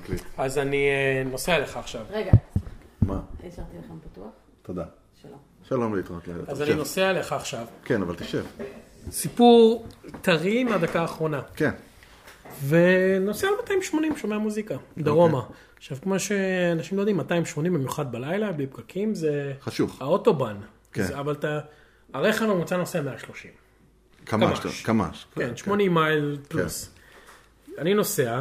מקליט. אז אני נוסע אליך עכשיו. רגע. מה? השארתי לכם פתוח? תודה. שלום. שלום להתראות. אז אני נוסע אליך עכשיו. כן, אבל תשב. סיפור טרי מהדקה האחרונה. כן. ונוסע על 280, שומע מוזיקה, דרומה. עכשיו, כמו שאנשים לא יודעים, 280 במיוחד בלילה, בלי פקקים, זה... חשוך. האוטובן. כן. אבל הרכב הממוצע נוסע 130. קמ"ש. כן, 80 מייל פלוס. אני נוסע,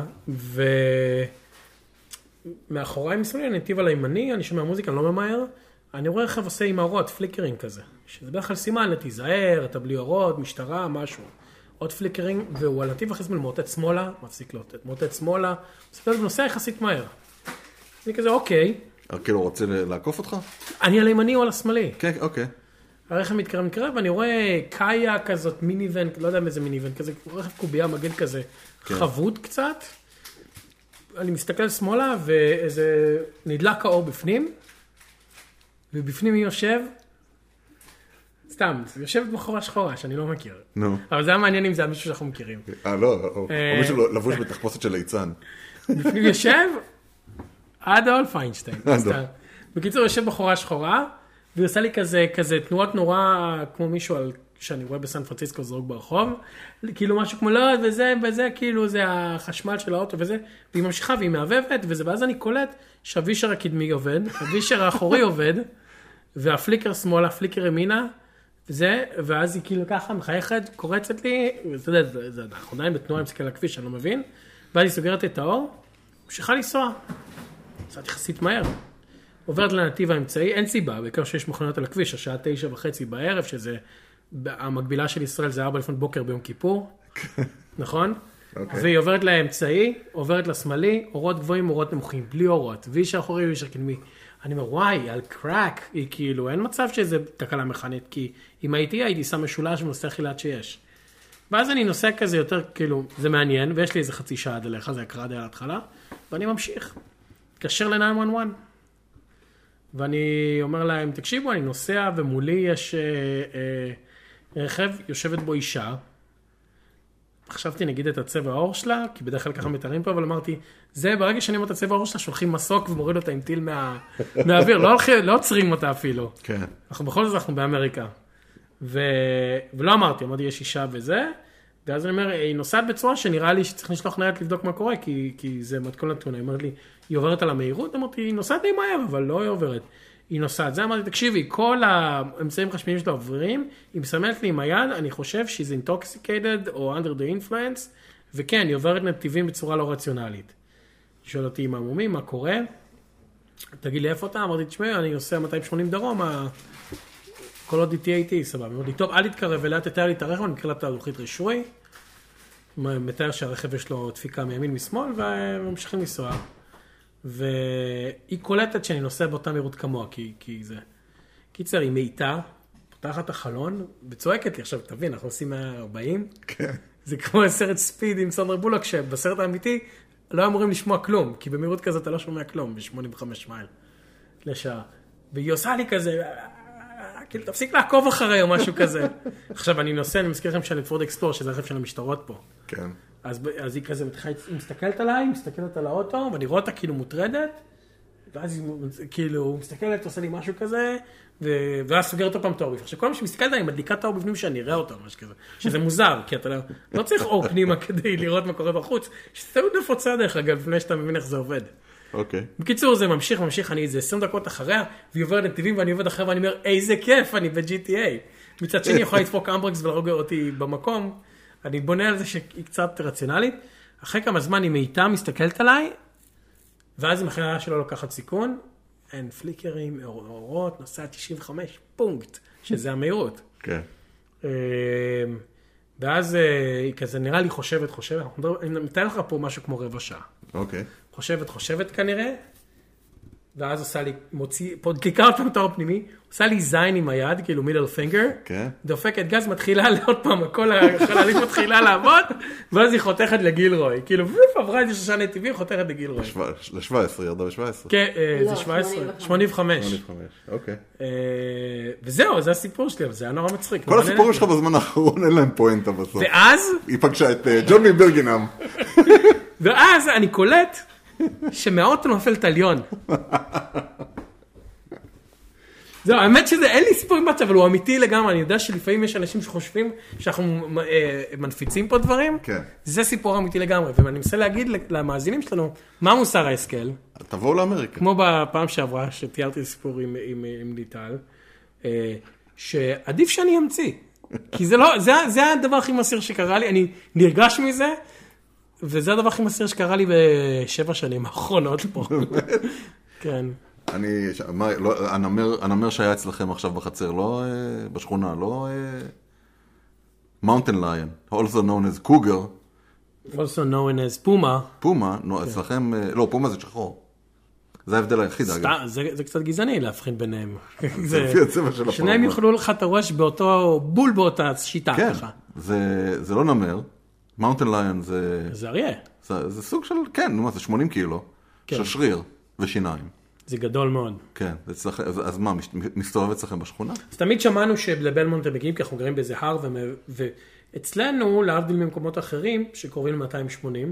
ומאחוריי מסוים, הנתיב על הימני, אני שומע מוזיקה, אני לא ממהר, אני רואה רכב עושה עם האורות, פליקרינג כזה. שזה בדרך כלל סימן, תיזהר, אתה בלי אורות, משטרה, משהו. עוד פליקרינג, והוא על נתיב אחרי זמן מוטט שמאלה, מפסיק לוטט, מוטט שמאלה, נוסע יחסית מהר. אני כזה, אוקיי. כאילו רוצה לעקוף אותך? אני על הימני או על השמאלי. כן, אוקיי. הרכב מתקרב, ואני רואה קאיה כזאת, מיניוון, לא יודע איזה מיניוון, כזה רכב קובייה מגן כזה, חבוד קצת. אני מסתכל שמאלה, ואיזה נדלק האור בפנים, ובפנים מי יושב? סתם, יושבת בחורה שחורה, שאני לא מכיר. נו. אבל זה היה מעניין אם זה היה מישהו שאנחנו מכירים. לא, או מישהו לבוש בתחפושת של ליצן. בפנים יושב, אדולף איינשטיין. בקיצור, יושב בחורה שחורה, והיא עושה לי כזה תנועות נורא, כמו מישהו שאני רואה בסן פרנסיסקו זרוק ברחוב, כאילו משהו כמו לא, וזה כאילו זה החשמל של האוטו וזה, והיא ממשיכה והיא מעבבת, ואז אני קולט שהווישר הקדמי עובד, הווישר האחורי עובד, והפליקר שמאלה, הפליקר ימינה, ואז היא כאילו ככה מחייכת, קורצת לי, אנחנו עדיין בתנועה, אני מסתכל על הכביש, אני לא מבין, ואז היא סוגרת את האור, ממשיכה לנסוע, קצת יחסית מהר. עוברת לנתיב האמצעי, אין סיבה, בעיקר שיש מכוניות על הכביש, השעה 9:30 בערב, שזה, המקבילה של ישראל זה 4 לפנות בוקר ביום כיפור, נכון? והיא עוברת לאמצעי, עוברת לשמאלי, אורות גבוהים, אורות נמוכים, בלי אורות, וישר אחורי וישר קדמי. אני אומר, וואי, על קרק, היא כאילו, אין מצב שזה תקלה מכנית, כי אם הייתי שם משולש ונוסע חילת שיש. ואז אני נוסע כזה יותר, כאילו, זה מעניין, ויש לי איזה חצי שעה עד אליך, זה הקרא עד ההתחלה, ואני ממשיך. מתקשר ל-911. ואני אומר להם, תקשיבו, אני נוסע ומולי יש רכב, יושבת בו אישה. חשבתי נגיד את הצבע האור שלה, כי בדרך כלל ככה מתארים פה, אבל אמרתי, זה ברגע שאני אומר את הצבע האור שלה, שולחים מסוק ומוריד אותה עם טיל מהאוויר, לא עוצרים אותה אפילו. כן. בכל זאת אנחנו באמריקה. ולא אמרתי, יש אישה וזה, ואז אני אומר, היא נוסעת בצורה שנראה לי שצריך לשלוח ניידת לבדוק מה קורה, כי זה מתכון נתון. היא אומרת לי, היא עוברת על המהירות? אמרתי, היא נוסעת די מהר, אבל לא היא עוברת. היא נוסעת. זה אמרתי, תקשיבי, כל האמצעים חשמליים שלה עוברים, היא מסמלת לי עם היד, אני חושב she's intoxicated או under the influence, וכן, היא עוברת נתיבים בצורה לא רציונלית. היא שואלת אותי, מה מומי, מה קורה? תגיד לי איפה אתה? אמרתי, תשמעי, אני נוסע 280 דרום, כל עוד איתי הייתי, סבבה. אמרתי, טוב, אל תתקרב אליה, תתאר לי את הרכב, אני מקריא לה את הלוחית רישוי, מתאר שהרכב יש לו דפיקה מימין משמאל, וממשיכים לנסוע. והיא קולטת שאני נוסע באותה מהירות כמוה, כי זה... קיצר, היא מאיתה, פותחת החלון, וצועקת לי, עכשיו תבין, אנחנו עושים 140, כן. זה כמו סרט ספיד עם סנדר בולוק, שבסרט האמיתי לא אמורים לשמוע כלום, כי במהירות כזאת אתה לא שומע כלום, ב-85 מייל לשעה. והיא עושה לי כזה, כאילו, תפסיק לעקוב אחרי או משהו כזה. עכשיו, אני נוסע, אני מזכיר לכם שאני פורד אקספלור, שזה הרכב של המשטרות פה. כן. אז היא כזה, היא מסתכלת עליי, מסתכלת על האוטו, ואני רואה אותה כאילו מוטרדת, ואז היא כאילו מסתכלת, עושה לי משהו כזה, ואז סוגרת עוד פעם את האור בפנים. עכשיו, כל מה שמסתכלת עליי, היא מדליקה את האור בפנים שאני אראה אותו, משהו כזה. שזה מוזר, כי אתה לא צריך אור פנימה כדי לראות מה קורה בחוץ, שזה עוד נפוצה דרך אגב, לפני שאתה מבין איך זה עובד. אוקיי. בקיצור, זה ממשיך, אני איזה 20 דקות אחריה, והיא עוברת נתיבים, ואני עובד אחריה, ואני אומר, איזה כיף, אני ב-GTA. מצד שני, יכולה לדפוק אמברקס ולהרוג אותי במקום. אני בונה על זה שהיא קצת רציונלית. אחרי כמה זמן היא מאיתה מסתכלת עליי, ואז היא מחליטה שלא לוקחת סיכון, אין פליקרים, אורות, נוסע 95, פונקט, שזה המהירות. כן. ואז היא כזה נראה לי חושבת, אני מתאר לך פה משהו כמו רבע שעה. אוקיי. חושבת כנראה, ואז עושה לי, דליקה אותם תואר פנימי, עושה לי זין עם היד, כאילו מידל פינגר, דופקת גז, מתחילה לעוד פעם, כל החללית מתחילה לעבוד, ואז היא חותכת לגילרוי, כאילו, עברה את 6 נתיבים, חותכת לגילרוי. ל-17, ירדה ב-17. כן, זה 17, 85. אוקיי. וזהו, זה הסיפור שלי, אבל זה היה נורא מצחיק. כל הסיפורים שלך בזמן האחרון, אין להם פואנטה בסוף. ואז? היא פגשה את ג'ון מברגינם. ואז אני קולט, שמהאוטו נופל תליון. זהו, האמת שזה, אין לי סיפור עם בצע, אבל הוא אמיתי לגמרי, אני יודע שלפעמים יש אנשים שחושבים שאנחנו מנפיצים פה דברים, כן. זה סיפור אמיתי לגמרי, ואני מנסה להגיד למאזינים שלנו, מה מוסר ההשכל? תבואו לאמריקה. כמו בפעם שעברה, שתיארתי סיפור עם ליטל, שעדיף שאני אמציא, כי זה הדבר הכי מסיר שקרה לי, אני נרגש מזה, וזה הדבר הכי מסיר שקרה לי ב7 שנים האחרונות פה. כן. הנמר שהיה אצלכם עכשיו בחצר, לא בשכונה, לא Mountain Lion, also known as Cougar. Also known as Puma. פומה, אצלכם, לא, פומה זה שחור. זה ההבדל היחיד, אגב. זה קצת גזעני להבחין ביניהם. זה לפי הצבע של הפרמה. שניים יאכלו לך את הראש באותו בול באותה שיטה. כן, זה לא נמר. Mountain Lion זה... זה אריה. זה סוג של, כן, זה 80 קילו, של שריר ושיניים. זה גדול מאוד. כן, אז מה, מסתובב אצלכם בשכונה? אז תמיד שמענו שלבלמונט הם מגיעים, כי אנחנו גרים באיזה הר, ואצלנו, להבדיל ממקומות אחרים, שקוראים 280,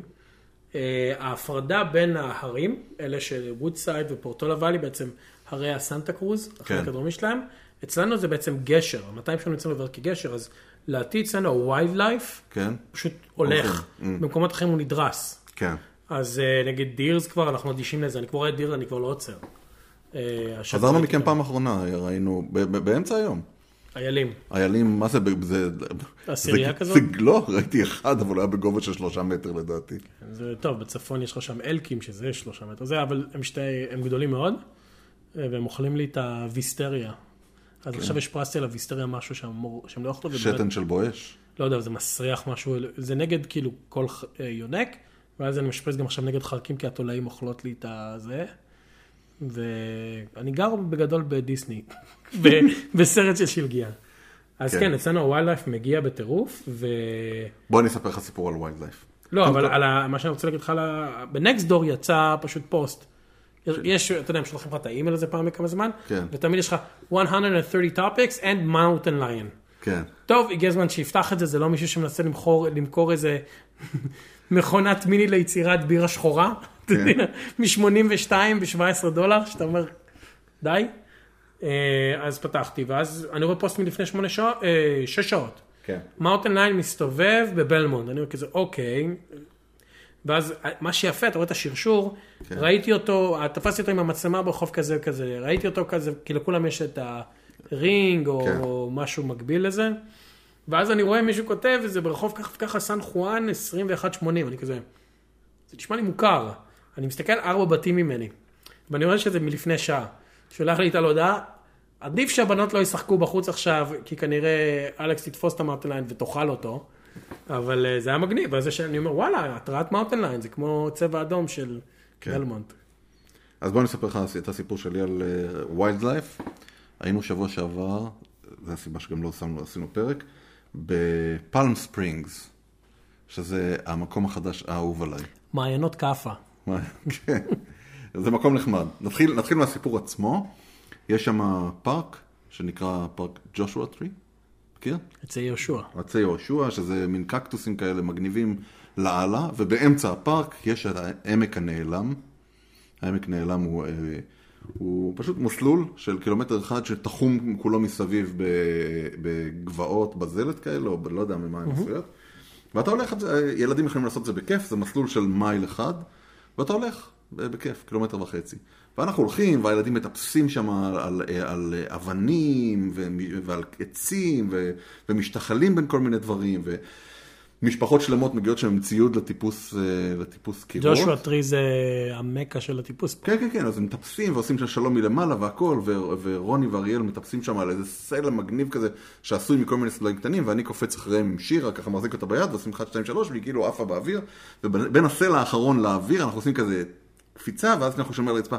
ההפרדה בין ההרים, אלה של וודסייד ופורטולה ואלי, בעצם הרי הסנטה קרוז, החלק הדרומי שלהם, אצלנו זה בעצם גשר, 280 אצלנו עובר כגשר, אז לעתיד אצלנו הווילד לייף, פשוט הולך, במקומות אחרים הוא נדרס. כן. אז נגיד דירס כבר, אנחנו אדישים לזה, אני כבר רואה דיר, אני כבר לא עוצר. חזרנו מכם פעם אחרונה, ראינו, באמצע היום. איילים. איילים, מה זה? עשירייה כזאת? לא, ראיתי אחד, אבל היה בגובה של 3 מטר לדעתי. זה טוב, בצפון יש לך שם אלקים, שזה 3 מטר, זה, אבל הם גדולים מאוד, והם אוכלים לי את הוויסטריה. אז עכשיו יש פרסתי על הוויסטריה משהו שהם לא אוכלו. שתן של בואש? לא יודע, זה מסריח משהו, זה נגד כאילו כל יונק, ואז אני משפרס גם עכשיו נגד חרקים, כי התולעים אוכלות לי את זה. ואני גר בגדול בדיסני, בסרט של שלגיה. אז כן, אצלנו הווילד לייף מגיע בטירוף, בוא אני אספר לך סיפור על ווילד לייף. לא, אבל מה שאני רוצה להגיד לך, בנקסט דור יצא פשוט פוסט. יש, אתה יודע, הם שולחים לך את האימייל הזה פעם בכמה זמן, ותמיד יש לך 130 topics and mountain lion. כן. טוב, הגיע הזמן שיפתח את זה, זה לא מישהו שמנסה למכור איזה מכונת מיני ליצירת בירה שחורה, מ-82 ב$17, שאתה אומר, די. אז פתחתי, ואז אני רואה פוסט מלפני 6 שעות. מאונטן ליין מסתובב בבלמונט, אני רואה כזה, אוקיי. ואז מה שיפה, אתה רואה את השרשור, ראיתי אותו, תפסתי אותו עם המצלמה ברחוב כזה וכזה, ראיתי אותו כזה, כי לכולם יש את הרינג או משהו מקביל לזה. ואז אני רואה מישהו כותב, וזה ברחוב כך וככה, סן חואן 2180, אני כזה, זה נשמע לי מוכר. אני מסתכל 4 בתים ממני, ואני רואה שזה מלפני שעה. שולח לי את הלהודעה, עדיף שהבנות לא ישחקו בחוץ עכשיו, כי כנראה אלכס תתפוס את המאונטן ליין ותאכל אותו, אבל זה היה מגניב, ואז שאני אומר, וואלה, התרעת מאונטן ליין, זה כמו צבע אדום של בלמונט. אז בוא נספר לך את הסיפור שלי על ווילד לייף. היינו שבוע שעבר, זו הסיבה שגם לא עשינו פרק, בפלם ספרינגס, שזה המקום החדש האהוב עליי. מעיינות קאפה. כן, זה מקום נחמד. נתחיל מהסיפור עצמו. יש שם פארק שנקרא פארק ג'ושוע טרי. מכיר? עצי יהושע. עצי יהושע, שזה מין קקטוסים כאלה מגניבים לעלה, ובאמצע הפארק יש את העמק הנעלם. העמק נעלם הוא פשוט מסלול של 1 קילומטר שתחום כולו מסביב בגבעות, בזלת כאלה, או לא יודע ממה הם עשויות. ואתה הולך, ילדים יכולים לעשות את זה בכיף, זה מסלול של מייל אחד, ואתה הולך בכיף, 1.5 קילומטר. ואנחנו הולכים, והילדים מטפסים שם על אבנים, ועל עצים, ומשתחלים בין כל מיני דברים, ומשפחות שלמות מגיעות שם עם ציוד לטיפוס קירות. ג'ושוע טרי זה המקה של הטיפוס. כן, כן, כן, אז הם מטפסים ועושים שם שלום מלמעלה והכל, ורוני ואריאל מטפסים שם על איזה סלע מגניב כזה, שעשוי מכל מיני סלעים קטנים, ואני קופץ אחריהם עם שירה, ככה מחזיק אותה ביד, ועושים 1, 2, 3, והיא כאילו עפה באוויר, ובין הסלע האחרון לאוויר, אנחנו עושים כזה קפיצה, ואז אנחנו שומר לרצפה,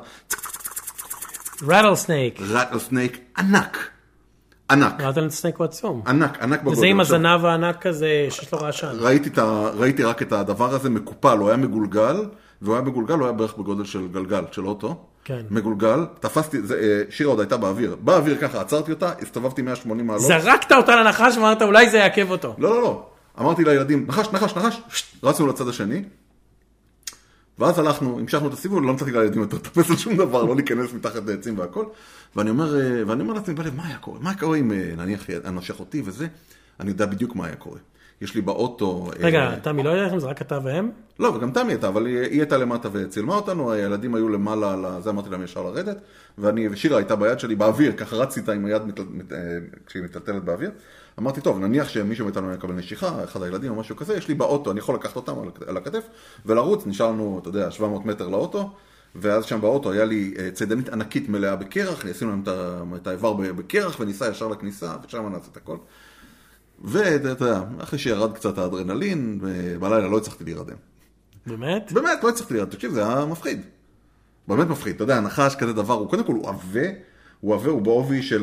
רטלסנייק. רטלסנייק ענק. ענק. רטלסנייק הוא עצום. ענק, ענק בגודל. וזה עם הזנב הענק כזה שיש לו רעשן. ראיתי רק את הדבר הזה מקופל, הוא היה מגולגל, והוא היה מגולגל, הוא היה בערך בגודל של גלגל, של אוטו. כן. מגולגל, תפסתי, שירה עוד הייתה באוויר. באוויר ככה, עצרתי אותה, הסתובבתי 180 מעלות. זרקת אותה לנחש, ואמרת, אולי זה יעכב אותו. לא, לא, לא. אמרתי לילדים, נחש, נחש, נחש, רצנו לצד השני. ואז המשכנו את הסיבוב, לא נתתי לילדים יותר לטפס על שום דבר, לא להיכנס מתחת לעצים והכל. ואני אומר לעצמי, בלב, מה היה קורה? מה היה קורה אם נניח אנשך אותי וזה? אני יודע בדיוק מה היה קורה. יש לי באוטו... רגע, תמי, לא יודע לכם, זה רק אתה והם? לא, וגם תמי הייתה, אבל היא הייתה למטה וצילמה אותנו, הילדים היו למעלה, זה אמרתי להם ישר לרדת, ושירה הייתה ביד שלי באוויר, ככה רצתי איתה עם היד כשהיא מטלטלת באוויר. אמרתי, טוב, נניח שמישהו מאיתנו יקבל נשיכה, אחד הילדים או משהו כזה, יש לי באוטו, אני יכול לקחת אותם על הכתף, ולרוץ, נשארנו, אתה יודע, 700 מטר לאוטו, ואז שם באוטו היה לי צדנית ענקית מלאה בקרח, עשינו להם את האיבר בקרח, וניסה ישר לכניסה, ושם נעשה את הכל. ואתה יודע, אחרי שירד קצת האדרנלין, בלילה לא הצלחתי להירדם. באמת? באמת, לא הצלחתי להירדם. תקשיב, זה היה מפחיד. באמת מפחיד. אתה יודע, הנחש כזה דבר, הוא קודם כל הוא עווה, הוא בעובי של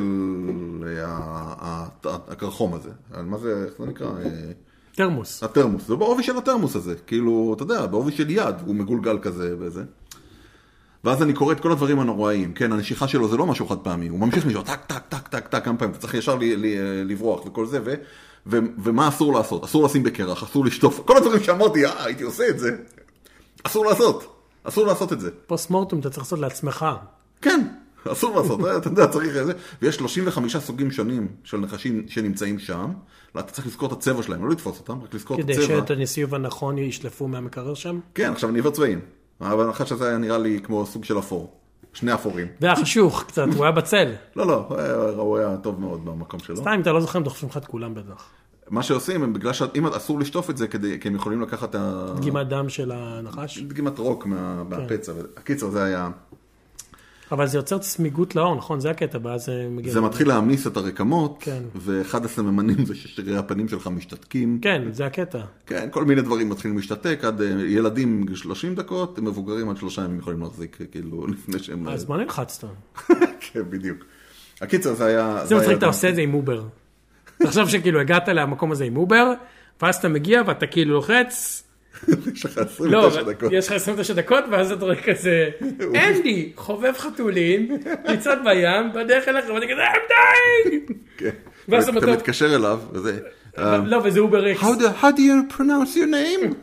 הקרחום הזה. מה זה, איך זה נקרא? תרמוס. התרמוס. זה בעובי של התרמוס הזה. כאילו, אתה יודע, בעובי של יד, הוא מגולגל כזה וזה. ואז אני קורא את כל הדברים הנוראיים. כן, הנשיכה שלו זה לא משהו חד פעמי. הוא ממשיך לשאול, טק, טק, טק, טק, טק, כמה פעמים. אתה צריך ישר לברוח וכל זה, ומה אסור לעשות? אסור לשים בקרח, אסור לשטוף. כל הדברים שאמרתי, הייתי עושה את זה. אסור לעשות. אסור לעשות את זה. פוסט מורטום אתה צריך לעשות לעצמך. כן, אסור לעשות. אתה יודע, צריך את זה. ויש 35 סוגים שונים של נחשים שנמצאים שם. אתה צריך לזכור את הצבע שלהם, לא לתפוס אותם, רק לזכור את הצבע. כדי שאת הניסיוב הנכון ישלפו מהמקרר שם? כן, עכשיו אני עיוור צבעים. אבל הנחש הזה היה נראה לי כמו סוג של אפור. שני אפורים. זה היה חשוך קצת, הוא היה בצל. לא, הוא היה טוב מאוד במקום שלו. סתם, אם אתה לא זוכר, הם דוחפים לך את כולם בטח. מה שעושים, הם בגלל שאם אסור לשטוף את זה, כי הם יכולים לקחת דגימת דם של הנחש? דגימת רוק מהפצע. הקיצר, זה היה... אבל זה יוצר סמיגות לאור, נכון? זה הקטע, ואז זה מגיע... זה מתחיל להעמיס את הרקמות, כן. ואחד הסממנים זה ששרירי הפנים שלך משתתקים. כן, זה הקטע. כן, כל מיני דברים מתחילים להשתתק, עד ילדים 30 דקות, מבוגרים עד 3 ימים יכולים להחזיק, כאילו, לפני שהם... אז מה נלחצת? כן, בדיוק. הקיצר, זה היה... זה מצחיק, אתה עושה את זה עם אובר. תחשוב שכאילו הגעת למקום הזה עם אובר, ואז אתה מגיע ואתה כאילו לוחץ... יש לך 29 דקות. יש לך 29 דקות, ואז אתה רואה כזה, אנדי, חובב חתולים, ניצד בים, בדרך אליך, ואתה כזה, I'm dying! אתה מתקשר אליו, וזה... לא, וזה אובר אקס. How do you pronounce your name?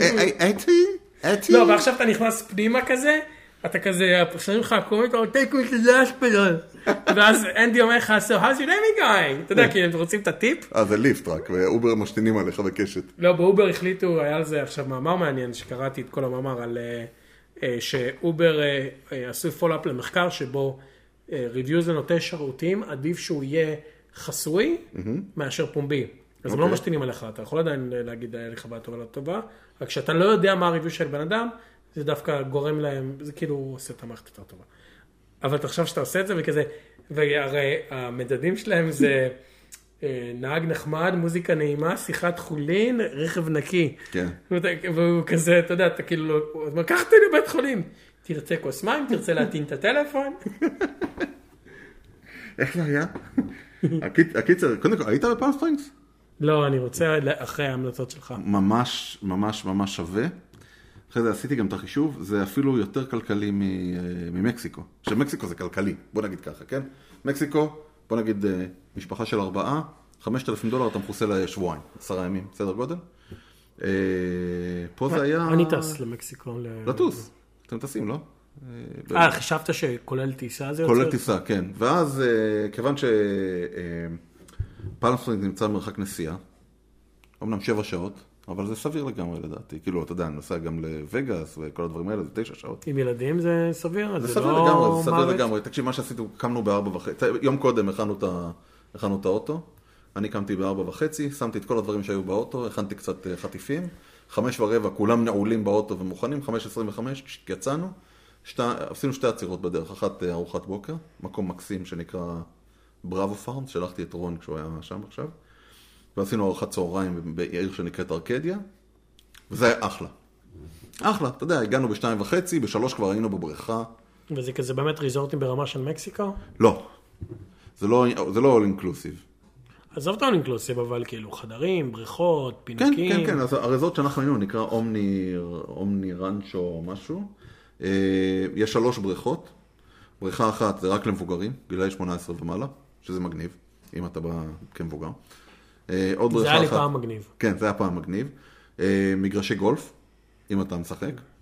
אתי? לא, ועכשיו אתה נכנס פנימה כזה, אתה כזה, שמים לך הקומית, אתה take me to the hospital. ואז אנדי אומר לך, so how's your name going? אתה יודע, כי הם רוצים את הטיפ. זה ליפט רק, ואובר משתינים עליך בקשת. לא, באובר החליטו, היה על זה עכשיו מאמר מעניין, שקראתי את כל המאמר על שאובר עשו פולאפ למחקר, שבו ריוויוז לנוטי שירותים, עדיף שהוא יהיה חסוי מאשר פומבי. אז הם לא משתינים עליך, אתה יכול עדיין להגיד, היה לי חוויה טובה לא טובה, רק כשאתה לא יודע מה הריוויוז של בן אדם, זה דווקא גורם להם, זה כאילו עושה את המערכת יותר טובה. אבל תחשב שאתה עושה את זה וכזה, והרי המדדים שלהם זה נהג נחמד, מוזיקה נעימה, שיחת חולין, רכב נקי. כן. והוא כזה, אתה יודע, אתה כאילו, קח אותי לבית חולים. תרצה כוס מים, תרצה להטעין את הטלפון. איך זה היה? הקיצר, קודם כל, היית בפאלם ספרינגס? לא, אני רוצה אחרי ההמלצות שלך. ממש, ממש, ממש שווה. אחרי זה עשיתי גם את החישוב, זה אפילו יותר כלכלי ממקסיקו. שמקסיקו זה כלכלי, בוא נגיד ככה, כן? מקסיקו, בוא נגיד משפחה של 4, $5,000 אתה מכוסה לשבועיים, 10 ימים, סדר גודל. פה זה היה... אני טס למקסיקו. לטוס, אתם טסים, לא? חשבת שכולל טיסה זה יוצא? כולל טיסה, כן. ואז, כיוון שפאלם ספרינגס נמצא במרחק נסיעה, אמנם 7 שעות, אבל זה סביר לגמרי לדעתי. כאילו, אתה יודע, אני נוסע גם לווגאס וכל הדברים האלה, זה 9 שעות. עם ילדים זה סביר? זה סביר לגמרי, זה סביר לגמרי. תקשיב, מה שעשיתי, קמנו ב-4:30. יום קודם הכנו את האוטו. אני קמתי ב-4:30, שמתי את כל הדברים שהיו באוטו, הכנתי קצת חטיפים. 5:15, כולם נעולים באוטו ומוכנים. 5:25, יצאנו. עשינו 2 עצירות בדרך. אחת ארוחת בוקר, מקום מקסים שנקרא בראבו פארם. שלחתי את רון כשהוא היה שם עכשיו. ועשינו ארוחת צהריים בעיר שנקראת ארקדיה, וזה היה אחלה. אחלה, אתה יודע, הגענו ב2:30, ב3 כבר היינו בבריכה. וזה כזה באמת ריזורטים ברמה של מקסיקו? לא, זה לא all inclusive. עזוב את all inclusive, אבל כאילו חדרים, בריכות, פינוקים. כן, אז הריזורט שאנחנו היינו נקרא אומני רנצ'ו או משהו. יש 3 בריכות. בריכה אחת זה רק למבוגרים, גילאי 18 ומעלה, שזה מגניב, אם אתה בא כמבוגר. זה היה לי פעם מגניב. כן, זה היה פעם מגניב. מגרשי גולף, אם אתה משחק.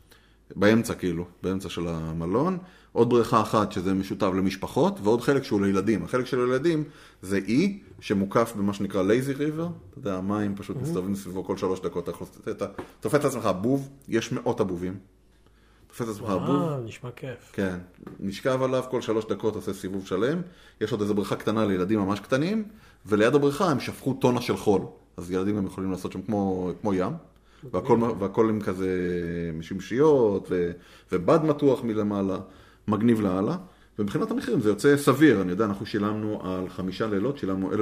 באמצע כאילו, באמצע של המלון. עוד בריכה אחת שזה משותף למשפחות, ועוד חלק שהוא לילדים. החלק של הילדים זה אי שמוקף במה שנקרא לייזי ריבר. אתה יודע, המים פשוט מסתובבים סביבו כל 3 דקות. אתה תופס את עצמך בוב, יש מאות הבובים. תופס את עצמך בוב. נשמע כיף. כן, נשכב עליו כל 3 דקות, עושה סיבוב שלם. יש עוד איזו בריכה קטנה לילדים ממש קטנים, וליד הבריכה הם שפכו טונה של חול. אז ילדים הם יכולים לעשות שם כמו ים. והכל עם כזה משמשיות ובד מתוח מלמעלה, מגניב לעלה. ומבחינת המחירים זה יוצא סביר. אני יודע, אנחנו שילמנו על 5 לילות, שילמנו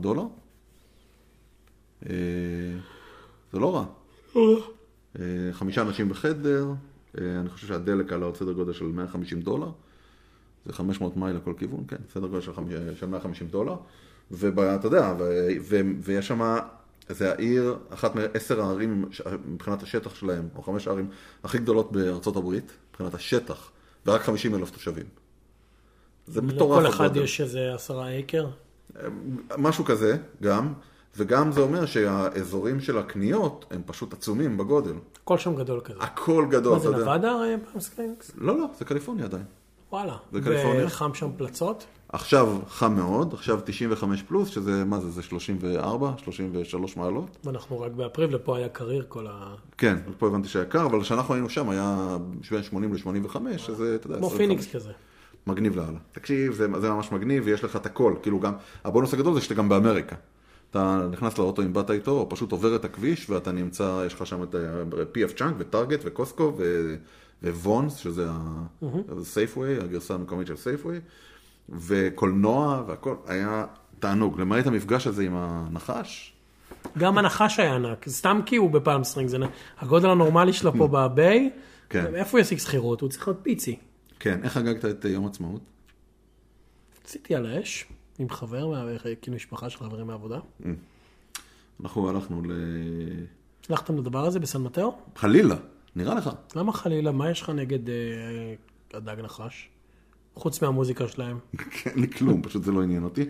$1,700. זה לא רע. 5 אנשים בחדר, אני חושב שהדלק עלה עוד סדר גודל של $150. זה 500 מייל לכל כיוון, כן, סדר גודל של $150. ואתה יודע, ויש שם, זה העיר, אחת מ10 הערים מבחינת השטח שלהם, או 5 הערים הכי גדולות בארצות הברית, מבחינת השטח, ורק 50,000 תושבים. זה מטורף. לכל אחד יש איזה 10 אקר? משהו כזה, גם. וגם זה אומר שהאזורים של הקניות הם פשוט עצומים בגודל. הכל שם גדול כזה. הכל גדול, אתה יודע. מה זה נבדה פאמספרינגס? לא, זה קליפורניה עדיין. וואלה. וחם שם פלצות? עכשיו חם מאוד, עכשיו 95 פלוס, שזה, מה זה 34, 33 מעלות. ואנחנו רק באפריל, ופה היה קריר כל ה... כן, פה הבנתי שהיה קר, אבל כשאנחנו היינו שם היה בין 80 ל-85, שזה, אתה יודע, כמו פיניקס כזה. מגניב לעלה. תקשיב, זה ממש מגניב, ויש לך את הכל. כאילו גם, הבונוס הגדול זה שאתה גם באמריקה. אתה נכנס לאוטו עם באת איתו, או פשוט עובר את הכביש, ואתה נמצא, יש לך שם את PF צ'אנק, וטארגט, וקוסקו, ווונס, שזה סייפווי, הגרסה המקומית של סייפווי, וקולנוע, והכל היה תענוג. למעט המפגש הזה עם הנחש. גם הנחש היה ענק, סתם כי הוא בפלם ספרינגס, הגודל הנורמלי שלו פה בביי, איפה הוא ישיג שכירות? הוא צריך להיות פיצי. כן, איך חגגת את יום עצמאות? עשיתי על האש. עם חבר, כאילו משפחה של חברים מהעבודה. אנחנו הלכנו הצלחתם לדבר הזה בסן מטאו? חלילה, נראה לך. למה חלילה? מה יש לך נגד הדג נחש? חוץ מהמוזיקה שלהם. כן, לי כלום, פשוט זה לא עניין אותי.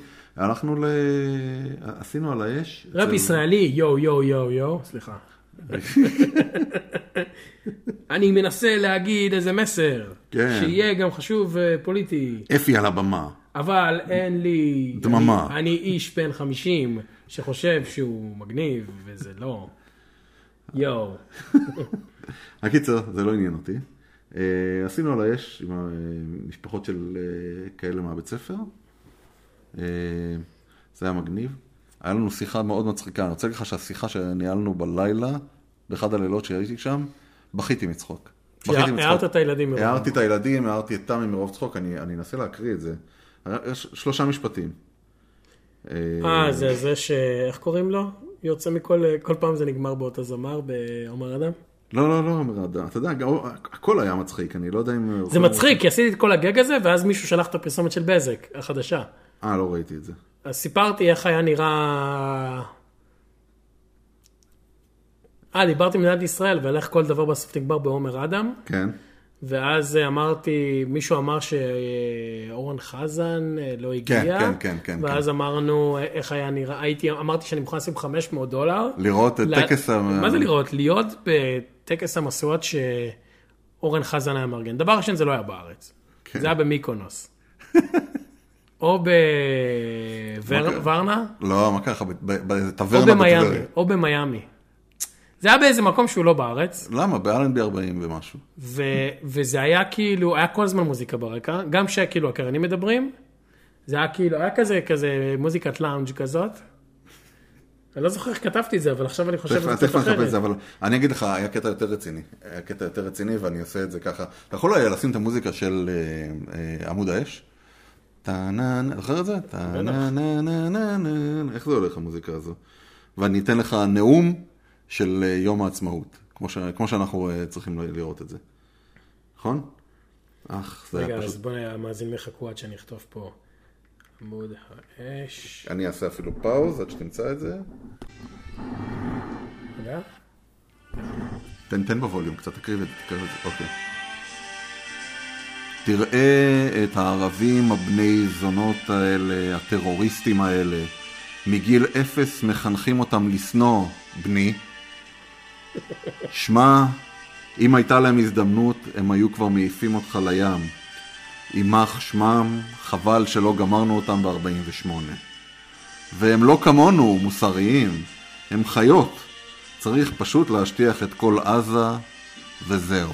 עשינו על האש. ראפ ישראלי, יו, סליחה. אני מנסה להגיד איזה מסר. שיהיה גם חשוב פוליטי. אפי על הבמה. אבל אין לי... דממה. אני איש בן 50 שחושב שהוא מגניב, וזה לא. יו. הקיצר, זה לא עניין אותי. עשינו על האש עם המשפחות של כאלה מהבית ספר. זה היה מגניב. היה לנו שיחה מאוד מצחיקה. אני רוצה להגיד לך שהשיחה שניהלנו בלילה, באחד הלילות שהייתי שם, בכיתי מצחוק. הערת את הילדים. הערתי את הילדים, הערתי את תמי מרוב צחוק. אני אנסה להקריא את זה. יש 3 משפטים. זה איך קוראים לו? יוצא כל פעם זה נגמר באותה זמר בעומר אדם? לא, עומר אדם. אתה יודע, הכל היה מצחיק, אני לא יודע אם... זה מצחיק, כי עשיתי את כל הגג הזה, ואז מישהו שלח את הפרסומת של בזק, החדשה. לא ראיתי את זה. אז סיפרתי איך היה נראה... דיברתי במדינת ישראל, ועל איך כל דבר בסוף נגמר בעומר אדם. כן. ואז אמרתי, מישהו אמר שאורן חזן לא הגיע. כן. ואז אמרנו, איך היה נראה, אמרתי שאני מוכן לשים $500. לראות את טקס... מה זה לראות? להיות בטקס המסורת שאורן חזן היה מארגן. דבר ראשון, זה לא היה בארץ. זה היה במיקונוס. או בוורנה. לא, מה ככה? בטברנה בטבריה. או במיימי. זה היה באיזה מקום שהוא לא בארץ. למה? באלנבי 40 ומשהו. וזה היה כאילו, היה כל הזמן מוזיקה ברקע, גם שכאילו הקרנים מדברים, זה היה כאילו, היה כזה מוזיקת לאונג' כזאת. אני לא זוכר איך כתבתי את זה, אבל עכשיו אני חושב את זה קצת אחרת. אבל אני אגיד לך, היה קטע יותר רציני, ואני עושה את זה ככה. אתה יכול היה לשים את המוזיקה של עמוד האש? זוכר את זה? איך זה הולך המוזיקה הזו? ואני אתן לך נאום של יום העצמאות, כמו שאנחנו צריכים לראות את זה. נכון? רגע, אז בוא המאזינים יחכו עד שאני אכתוב פה עמוד האש. אני אעשה אפילו פאוז עד שתמצא את זה. רגע. תן בווליום, קצת תקריב את זה. אוקיי. תראה את הערבים הבני זונות האלה, הטרוריסטים האלה, מגיל 0 מחנכים אותם לשנוא בני. שמע, אם הייתה להם הזדמנות, הם היו כבר מעיפים אותך לים. אימך שמם, חבל שלא גמרנו אותם ב-48. והם לא כמונו, מוסריים. הם חיות. צריך פשוט להשטיח את כל עזה, וזהו.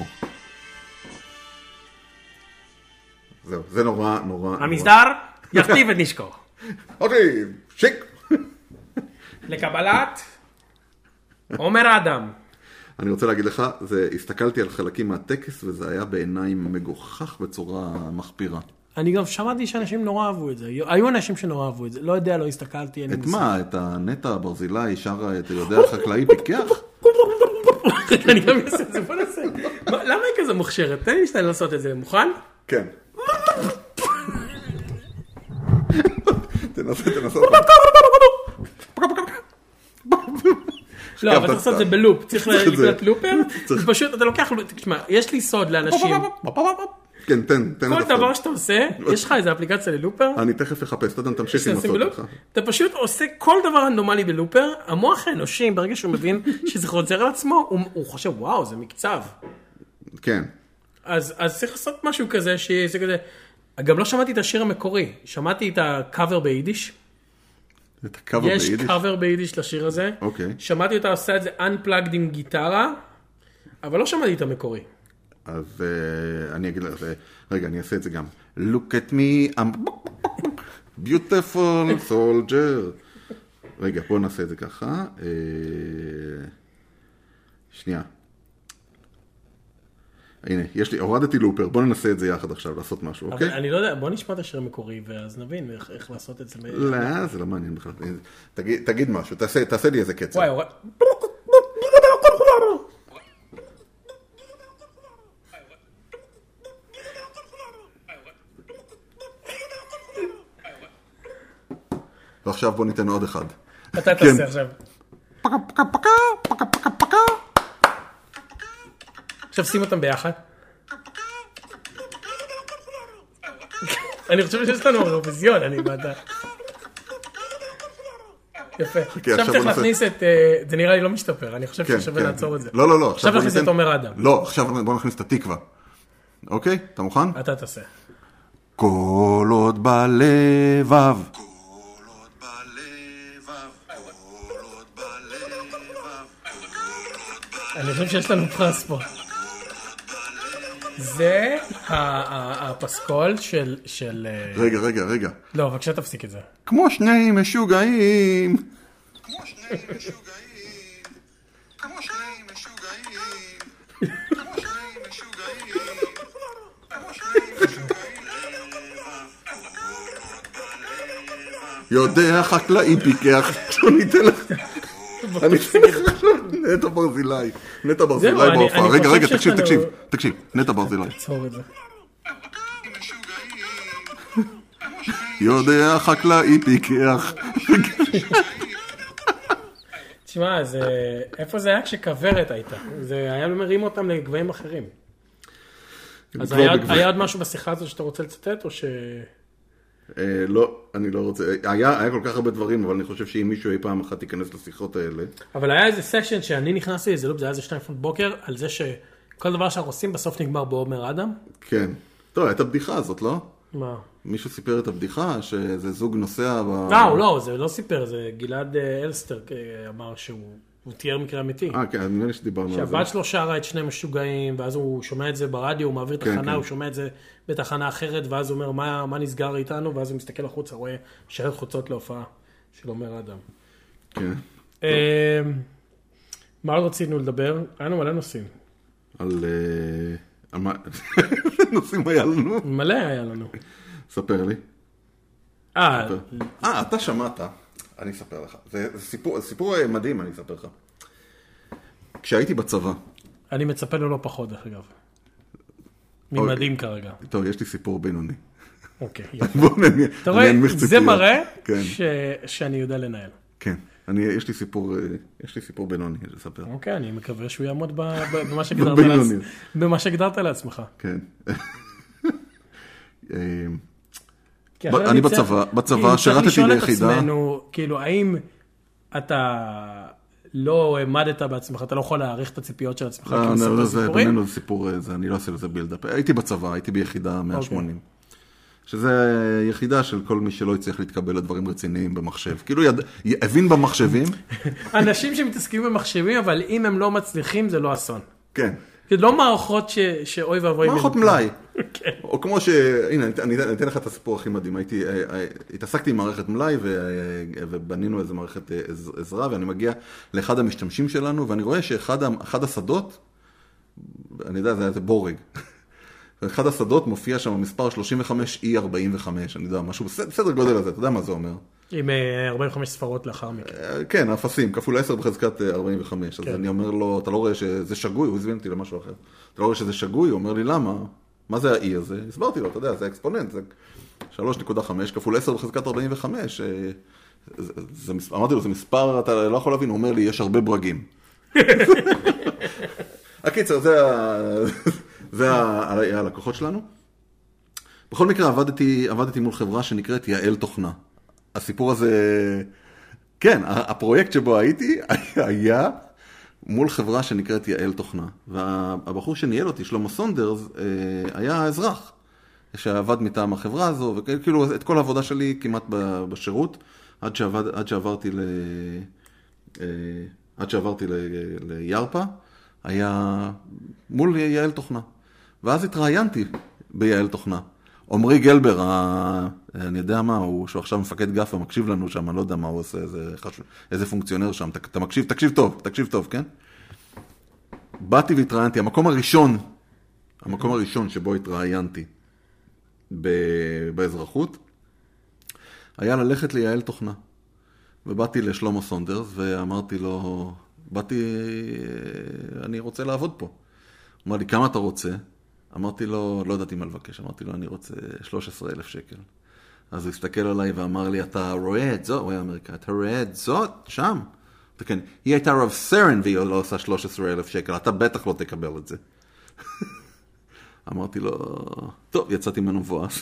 זהו, זה נורא. המסדר יכתיב את נשקו. אוקיי, שיק. לקבלת עומר אדם. אני רוצה להגיד לך, הסתכלתי על חלקים מהטקס, וזה היה בעיניים מגוחך בצורה מחפירה. אני גם שמעתי שאנשים נורא אהבו את זה. היו אנשים שנורא אהבו את זה. לא יודע, לא הסתכלתי. את מה? את הנטע ברזילי שרה את יודע החקלאי פיקח? אני גם אעשה את זה, בוא נעשה. למה היא כזה מוכשרת? תן לי שתיים לעשות את זה. מוכן? כן. תנסה. לא, אבל צריך לעשות את זה בלופ. צריך לקלט לופר. פשוט, אתה לוקח, תשמע, יש לי סוד לאנשים. כן, תן. כל דבר שאתה עושה, יש לך איזה אפליקציה ללופר? אני תכף אחפש, תמשיך עם הסוד שלך. אתה פשוט עושה כל דבר אנומלי בלופר, המוח האנושי, ברגע שהוא מבין שזה חוזר על עצמו, הוא חושב, וואו, זה מקצב. כן. אז צריך לעשות משהו כזה, שזה כזה, גם לא שמעתי את השיר המקורי, שמעתי את הקאבר ביידיש. את הקאבר ביידיש? יש קאבר ביידיש לשיר הזה. אוקיי. שמעתי אותה עושה את זה unplugged עם גיטרה, אבל לא שמעתי את המקורי. אז אני אגיד לך, רגע, אני אעשה את זה גם. Look at me, I'm beautiful soldier. רגע, בואו נעשה את זה ככה. שנייה. הנה, הורדתי לופר, בואו ננסה את זה יחד עכשיו, לעשות משהו, אוקיי? אבל אני לא יודע, בואו נשמע את השיר המקורי, ואז נבין איך לעשות את זה. לא, זה לא מעניין בכלל. תגיד משהו, תעשה לי איזה קצר. וואי, ועכשיו בוא ניתן עוד אחד. אתה תעשה עכשיו. עכשיו שים אותם ביחד. אני חושב שיש לנו אירוויזיון, אני ואתה. יפה. עכשיו צריך להכניס את... זה נראה לי לא משתפר, אני חושב ששווה לעצור את זה. לא. עכשיו להכניס את עומר אדם. לא, עכשיו בוא נכניס את התקווה. אוקיי? אתה מוכן? אתה תעשה. כל עוד בלבב. אני חושב שיש לנו פרס פה. זה הפסקול של... רגע. לא, בבקשה תפסיק את זה. כמו שני משוגעים. יודע חקלאי פיקח. שלא ניתן לך. אני אתן לך עכשיו נטע ברזילי. נטע ברזילי בהופעה. רגע, תקשיב. נטע ברזילי. תצור את זה. יודע חקלאי פיקח. תשמע, איפה זה היה כשכוורת הייתה? זה היה מרים אותם לגבהים אחרים. אז היה עוד משהו בשיחה הזאת שאתה רוצה לצטט, או ש... לא, אני לא רוצה. היה כל כך הרבה דברים, אבל אני חושב שאם מישהו אי פעם אחת ייכנס לשיחות האלה. אבל היה איזה סשן שאני נכנסתי לזה, זה היה איזה 2 לפנות בוקר, על זה שכל דבר שאנחנו עושים בסוף נגמר בעומר אדם. כן. טוב, הייתה בדיחה הזאת, לא? מה? מישהו סיפר את הבדיחה, שזה זוג נוסע לא, זה לא סיפר, זה גלעד אלסטר אמר שהוא תיאר מקרה אמיתי. כן, אני מבין שדיברנו על זה. שהבת שלו שרה את שני משוגעים, ואז הוא שומע את זה ברדיו, הוא מעביר תחנה, הוא שומע את זה בתחנה אחרת, ואז הוא אומר, מה נסגר איתנו? ואז הוא מסתכל החוצה, רואה שרת חוצות להופעה של עומר אדם. כן. מה עוד רצינו לדבר? היה לנו מלא נושאים. על מה? נושאים היה לנו? מלא היה לנו. ספר לי. אתה שמעת. אני אספר לך. זה סיפור מדהים, אני אספר לך. כשהייתי בצבא. אני מצפה לו לא פחות, דרך אגב. ממדים כרגע. טוב, יש לי סיפור בינוני. אוקיי. אתה רואה, זה מראה שאני יודע לנהל. כן. יש לי סיפור בינוני לספר. אוקיי, אני מקווה שהוא יעמוד במה שהגדרת לעצמך. כן. אני בצבא שירתתי ביחידה. כאילו, האם אתה לא העמדת בעצמך, אתה לא יכול להעריך את הציפיות של עצמך. זה בינינו זה סיפור, אני לא עושה לזה בילדאפ. הייתי בצבא, הייתי ביחידה 180. שזה יחידה של כל מי שלא יצליח להתקבל לדברים רציניים במחשב. כאילו הבין במחשבים. אנשים שמתעסקים במחשבים, אבל אם הם לא מצליחים, זה לא אסון. כן. זה לא מערכות שאוי ואבוי. מערכות מלאי. או כמו הנה, אני אתן לך את הסיפור הכי מדהים. התעסקתי עם מערכת מלאי, ובנינו איזה מערכת עזרה, ואני מגיע לאחד המשתמשים שלנו, ואני רואה שאחד השדות, אני יודע, זה היה בורג. אחד השדות מופיע שם מספר 35E45, אני יודע, משהו בסדר גודל הזה, אתה יודע מה זה אומר? עם 45 ספרות לאחר מכן. כן, אפסים, כפול 10 בחזקת 45. אז אני אומר לו, אתה לא רואה שזה שגוי? הוא הזמין אותי למשהו אחר. אתה לא רואה שזה שגוי? הוא אומר לי, למה? מה זה ה-E הזה? הסברתי לו, אתה יודע, זה אקספוננט, זה 3.5 כפול 10 בחזקת 45. אמרתי לו, זה מספר, אתה לא יכול להבין, הוא אומר לי, יש הרבה ברגים. הקיצר, זה הלקוחות שלנו. בכל מקרה, עבדתי מול חברה שנקראת יעל תוכנה. הסיפור הזה, כן, הפרויקט שבו הייתי היה מול חברה שנקראת יעל תוכנה. והבחור שניהל אותי, שלמה סונדרס, היה אזרח שעבד מטעם החברה הזו, וכאילו את כל העבודה שלי כמעט בשירות, עד שעברתי לירפה, היה מול יעל תוכנה. ואז התראיינתי ביעל תוכנה. עומרי גלבר, אני יודע מה, שהוא עכשיו מפקד גף ומקשיב לנו שם, אני לא יודע מה הוא עושה, איזה פונקציונר שם, אתה מקשיב, תקשיב טוב, כן? באתי והתראיינתי, המקום הראשון שבו התראיינתי באזרחות, היה ללכת ליעל תוכנה. ובאתי לשלמה סונדרס ואמרתי לו, אני רוצה לעבוד פה. הוא אמר לי, כמה אתה רוצה? אמרתי לו, לא ידעתי מה לבקש, אמרתי לו, אני רוצה 13,000 שקל. אז הוא הסתכל עליי ואמר לי, אתה רואה את זאת, הוא היה אמריקה, אתה רואה את זאת, שם. כן, היא הייתה רב סרן והיא לא עושה 13,000 שקל, אתה בטח לא תקבל את זה. אמרתי לו, טוב, יצאתי ממנו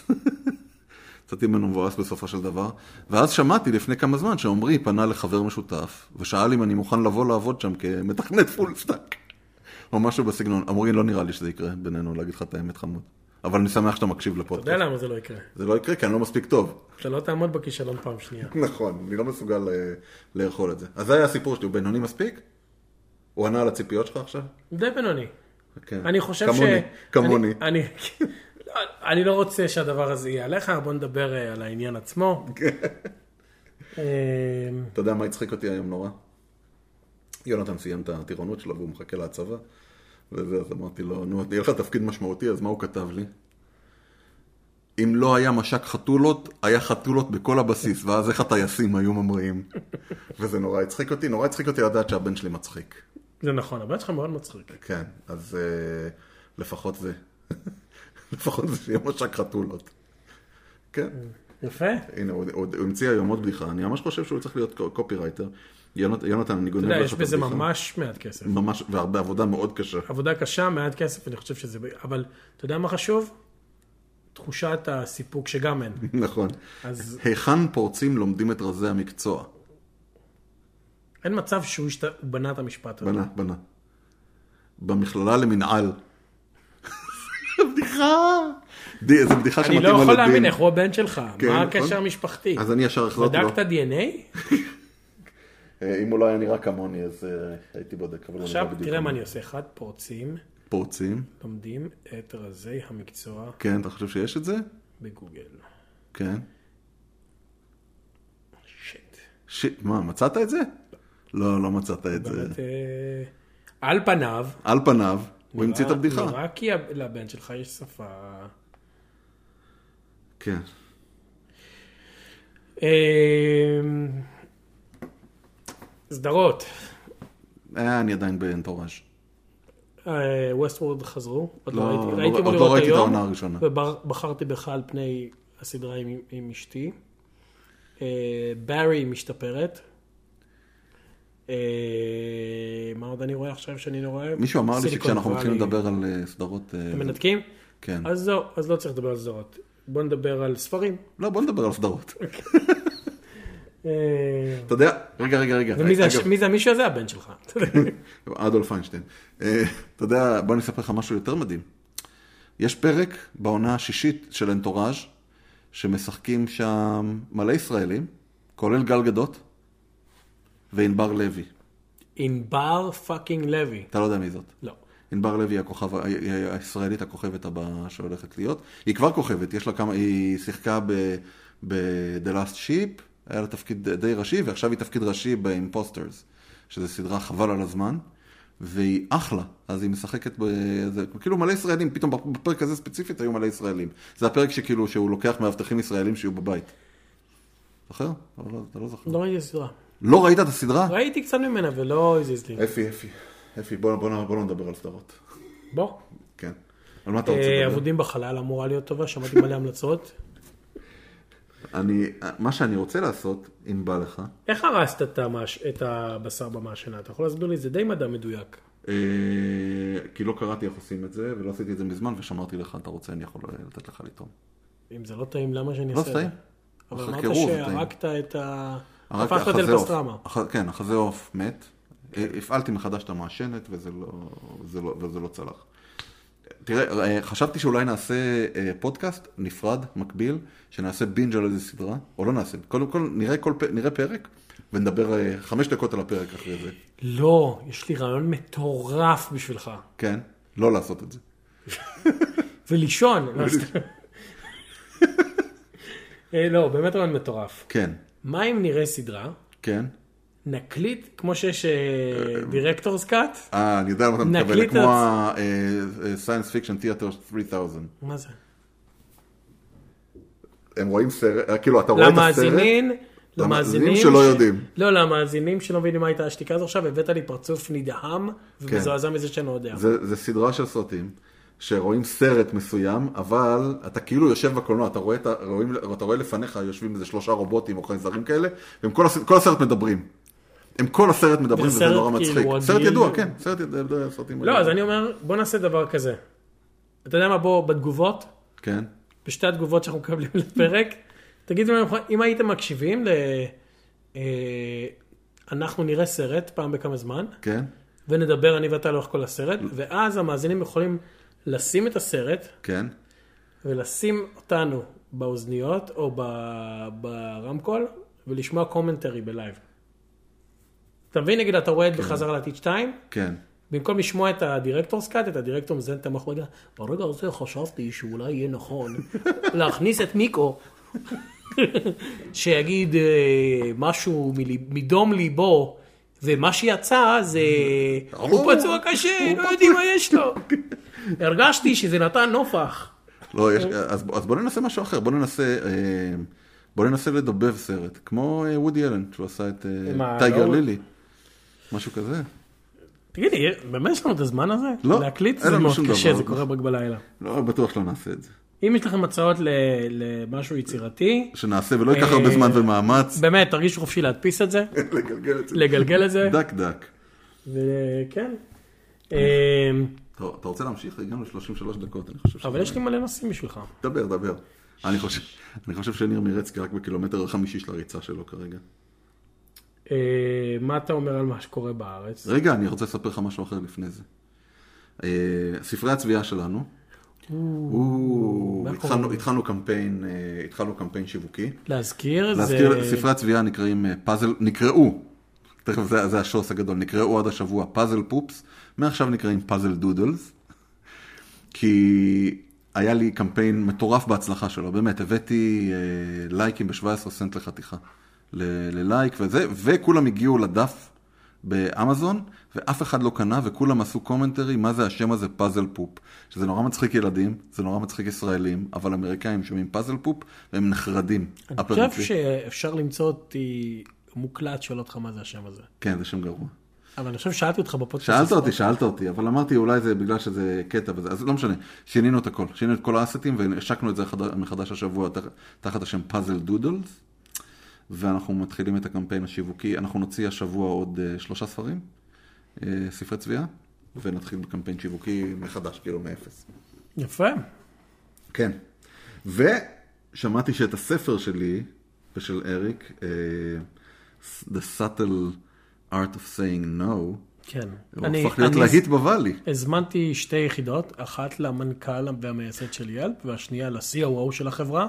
מבואס בסופו של דבר, ואז שמעתי לפני כמה זמן שעומרי פנה לחבר משותף, ושאל אם אני מוכן לבוא לעבוד שם כמתכנת פול סטאק. או משהו בסגנון. עמרי, לא נראה לי שזה יקרה בינינו, להגיד לך את האמת חמוד. אבל אני שמח שאתה מקשיב לפודקאסט. אתה יודע למה זה לא יקרה? זה לא יקרה, כי אני לא מספיק טוב. אתה לא תעמוד בכישלון פעם שנייה. נכון, אני לא מסוגל לאכול את זה. אז זה היה הסיפור שלי, הוא בינוני מספיק? הוא ענה על הציפיות שלך עכשיו? די בינוני. אני חושב כמוני. אני לא רוצה שהדבר הזה יהיה עליך, בוא נדבר על העניין עצמו. אתה יודע מה הצחיק אותי היום נורא? יונתן סיים את הטירונות שלו והוא מחכה להצבא. וזה, אז אמרתי לו, נו, יהיה לך תפקיד משמעותי, אז מה הוא כתב לי? אם לא היה משק חתולות, היה חתולות בכל הבסיס, ואז איך הטייסים היו ממריאים. וזה נורא הצחיק אותי לדעת שהבן שלי מצחיק. זה נכון, הבן שלך מאוד מצחיק. כן, אז לפחות זה. לפחות זה שיהיה משק חתולות. כן. יפה. הנה, הוא המציא היום עוד בדיחה. אני ממש חושב שהוא צריך להיות קופירייטר. יונתן, אני גונב לך את הבדיחה. יש בזה ממש מעט כסף. ממש, והרבה עבודה מאוד קשה. עבודה קשה, מעט כסף, אני חושב שזה... אבל אתה יודע מה חשוב? תחושת הסיפוק שגם אין. נכון. היכן פורצים לומדים את רזי המקצוע? אין מצב שהוא בנה את המשפט הזה. בנה. במכללה למנהל. בדיחה. זו בדיחה שמתאים אני לא יכול להאמין איך הוא הבן שלך. מה הקשר המשפחתי? אז אני ישר החלטתי לו. בדקת DNA? אם הוא לא היה נראה כמוני, אז הייתי בודק. עכשיו תראה מה אני עושה. אחד, פורצים. לומדים את רזי המקצוע. כן, אתה חושב שיש את זה? בגוגל. כן. שיט, מה, מצאת את זה? לא מצאת את זה. על פניו. הוא המציא את הבדיחה. נראה כי לבן שלך יש שפה. כן. סדרות. אני עדיין באנטוראז'. ווסטוורד חזרו. עוד לא ראיתי את העונה הראשונה. ובחרתי בך על פני הסדרה עם אשתי. ברי משתפרת. מה עוד אני רואה עכשיו שאני לא רואה? מישהו אמר לי שכשאנחנו מתחילים לדבר על סדרות... אתם מנתקים? כן. אז לא צריך לדבר על סדרות. בוא נדבר על ספרים. לא, בוא נדבר על סדרות. אתה יודע, רגע. ומי זה המישהו הזה? הבן שלך. אדולף איינשטיין. אתה יודע, בוא נספר לך משהו יותר מדהים. יש פרק בעונה השישית של אנטוראז' שמשחקים שם מלא ישראלים, כולל גל גדות וענבר לוי. ענבר פאקינג לוי. אתה לא יודע מי זאת. לא. ענבר לוי היא הישראלית הכוכבת הבאה שהולכת להיות. היא כבר כוכבת, יש לה כמה, היא שיחקה ב-The Last Ship, היה לה תפקיד די ראשי, ועכשיו היא תפקיד ראשי ב-Imposters, שזו סדרה חבל על הזמן, והיא אחלה, אז היא משחקת כאילו מלא ישראלים, פתאום בפרק הזה ספציפית היו מלא ישראלים. זה הפרק שכאילו שהוא לוקח מאבטחים ישראלים שיהיו בבית. זוכר? אתה לא זוכר. לא ראיתי הסדרה. לא ראית את הסדרה? ראיתי קצת ממנה ולא הזיז לי. אפי, בוא לא נדבר על סדרות. בוא. כן. על מה אתה רוצה לדבר? עבודים בחלל אמורה להיות טובה, שמעתי מלא המלצות. מה שאני רוצה לעשות, אם בא לך... איך הרסת את הבשר במעשנה? אתה יכול להסביר לי? זה די מדע מדויק. כי לא קראתי איך עושים את זה, ולא עשיתי את זה מזמן, ושמרתי לך, אתה רוצה, אני יכול לתת לך לטעום. אם זה לא טעים, למה שאני אעשה את זה? לא טעים. אבל אמרת שהרקת את הפכת את זה לפסטרמה. כן, החזה עוף מת. הפעלתי מחדש את המעשנת, וזה לא צלח. תראה, חשבתי שאולי נעשה פודקאסט נפרד, מקביל, שנעשה בינג' על איזה סדרה, או לא נעשה. קודם כל נראה פרק, ונדבר 5 דקות על הפרק אחרי זה. לא, יש לי רעיון מטורף בשבילך. כן, לא לעשות את זה. ולישון. לא, באמת רעיון מטורף. כן. מה אם נראה סדרה? כן. נקליט, כמו שיש דירקטורס קאט. אני יודע מה אתה מתכוון, כמו ה-Science Fiction Theater 3000. מה זה? הם רואים סרט, כאילו אתה רואה את הסרט? למאזינים שלא יודעים. לא, למאזינים שלא מבינים מה הייתה השתיקה הזו עכשיו, הבאת לי פרצוף נדהם, ומזועזע מזה שאני לא יודע. זה סדרה של סרטים, שרואים סרט מסוים, אבל אתה כאילו יושב בקולנוע, אתה רואה לפניך, יושבים איזה 3 רובוטים או חייזרים כאלה, והם כל הסרט מדברים. הם כל הסרט מדברים, וזה נורא מצחיק. סרט ידוע, כן. סרט ידוע, סרטים... לא, אז אני אומר, בוא נעשה דבר כזה. אתה יודע מה, בוא, בתגובות, כן. בשתי התגובות שאנחנו מקבלים לפרק, תגידו לנו, אם הייתם מקשיבים אנחנו נראה סרט פעם בכמה זמן, כן. ונדבר אני ואתה לאורך כל הסרט, ואז המאזינים יכולים לשים את הסרט, כן. ולשים אותנו באוזניות או ברמקול, ולשמוע קומנטרי בלייב. אתה מבין, נגיד, אתה רואה את בחזרה לעתיד 2? כן. במקום לשמוע את הדירקטורס קאט, את הדירקטור מזן את המוח רגע, ברגע הזה חשבתי שאולי יהיה נכון להכניס את מיקו, שיגיד משהו מדום ליבו, ומה שיצא זה, הוא פצוע קשה, לא יודעים מה יש לו. הרגשתי שזה נתן נופח. לא, אז בוא ננסה משהו אחר, בוא ננסה לדובב סרט, כמו וודי אלן, שהוא עשה את טייגר לילי, משהו כזה. תגידי, באמת יש לנו את הזמן הזה? לא. להקליט זה מאוד קשה, זה קורה רק בלילה. לא, בטוח שלא נעשה את זה. אם יש לכם הצעות למשהו יצירתי, שנעשה ולא ייקח הרבה זמן ומאמץ. באמת, תרגישו חופשי להדפיס את זה. לגלגל את זה. דק. וכן. אתה רוצה להמשיך? הגענו ל-33 דקות. אבל יש לי מלא נושאים בשבילך. דבר. אני חושב שניר מירצקי רק בקילומטר 50 של הריצה שלו כרגע. מה אתה אומר על מה שקורה בארץ? רגע, אני רוצה לספר לך משהו אחר לפני זה. ספרי הצביעה שלנו, התחלנו קמפיין שיווקי. להזכיר, ספרי הצביעה נקראו, תכף זה השוס הגדול, נקראו עד השבוע פאזל פופס, מעכשיו נקראים פאזל דודלס, כי היה לי קמפיין מטורף בהצלחה שלו, באמת, הבאתי לייקים ב-17 סנט לחתיכה. ללייק וזה, וכולם הגיעו לדף באמזון, ואף אחד לא קנה, וכולם עשו קומנטרי, מה זה השם הזה פאזל פופ, שזה נורא מצחיק ילדים, זה נורא מצחיק ישראלים, אבל אמריקאים שומעים פאזל פופ, והם נחרדים. אני חושב שאפשר למצוא אותי מוקלט שואל אותך מה זה השם הזה. כן, זה שם גרוע. אבל אני חושב שאלתי אותך בפודקאסט. שאלת אותי, אבל אמרתי אולי זה בגלל שזה קטע וזה, אז לא משנה, שינינו את הכל, שינינו את כל האסטים, והשקנו את זה מחדש השבוע, תחת השם פאזל דודלס, ואנחנו מתחילים את הקמפיין השיווקי, אנחנו נוציא השבוע עוד 3 ספרים, ספרי צביעה, ונתחיל בקמפיין שיווקי מחדש, כאילו מאפס. יפה. כן. ושמעתי שאת הספר שלי, ושל אריק, The Subtle Art of Saying No, כן. הוא הפך להיות להיט בוואלי. הזמנתי 2 יחידות, אחת למנכ"ל והמייסד של ילפ, והשנייה ל-COO של החברה.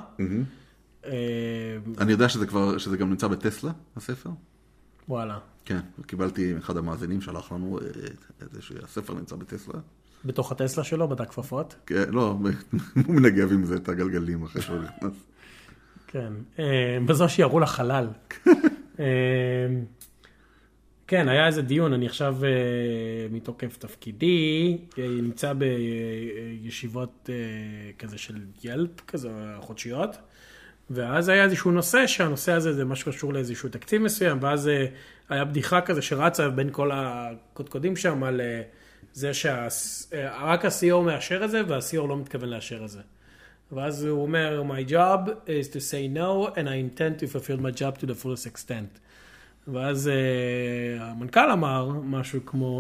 אני יודע שזה גם נמצא בטסלה, הספר. וואלה. כן, קיבלתי אחד המאזינים, שלח לנו הספר נמצא בטסלה. בתוך הטסלה שלו, בדק כפפות? כן, לא, הוא מנגב עם זה את הגלגלים אחרי שהוא נכנס. כן, בזו שיראו לחלל. כן, היה איזה דיון, אני עכשיו מתוקף תפקידי, נמצא בישיבות כזה של ילפ, כזה חודשיות, ואז היה איזשהו נושא, שהנושא הזה זה משהו קשור לאיזשהו תקציב מסוים, ואז היה בדיחה כזה שרצה בין כל הקודקודים שם על זה שרק ה-CEO מאשר את זה, וה-CEO לא מתכוון לאשר את זה. ואז הוא אומר, my job is to say no, and I intend to fulfill my job to the fullest extent. ואז המנכ"ל אמר משהו כמו,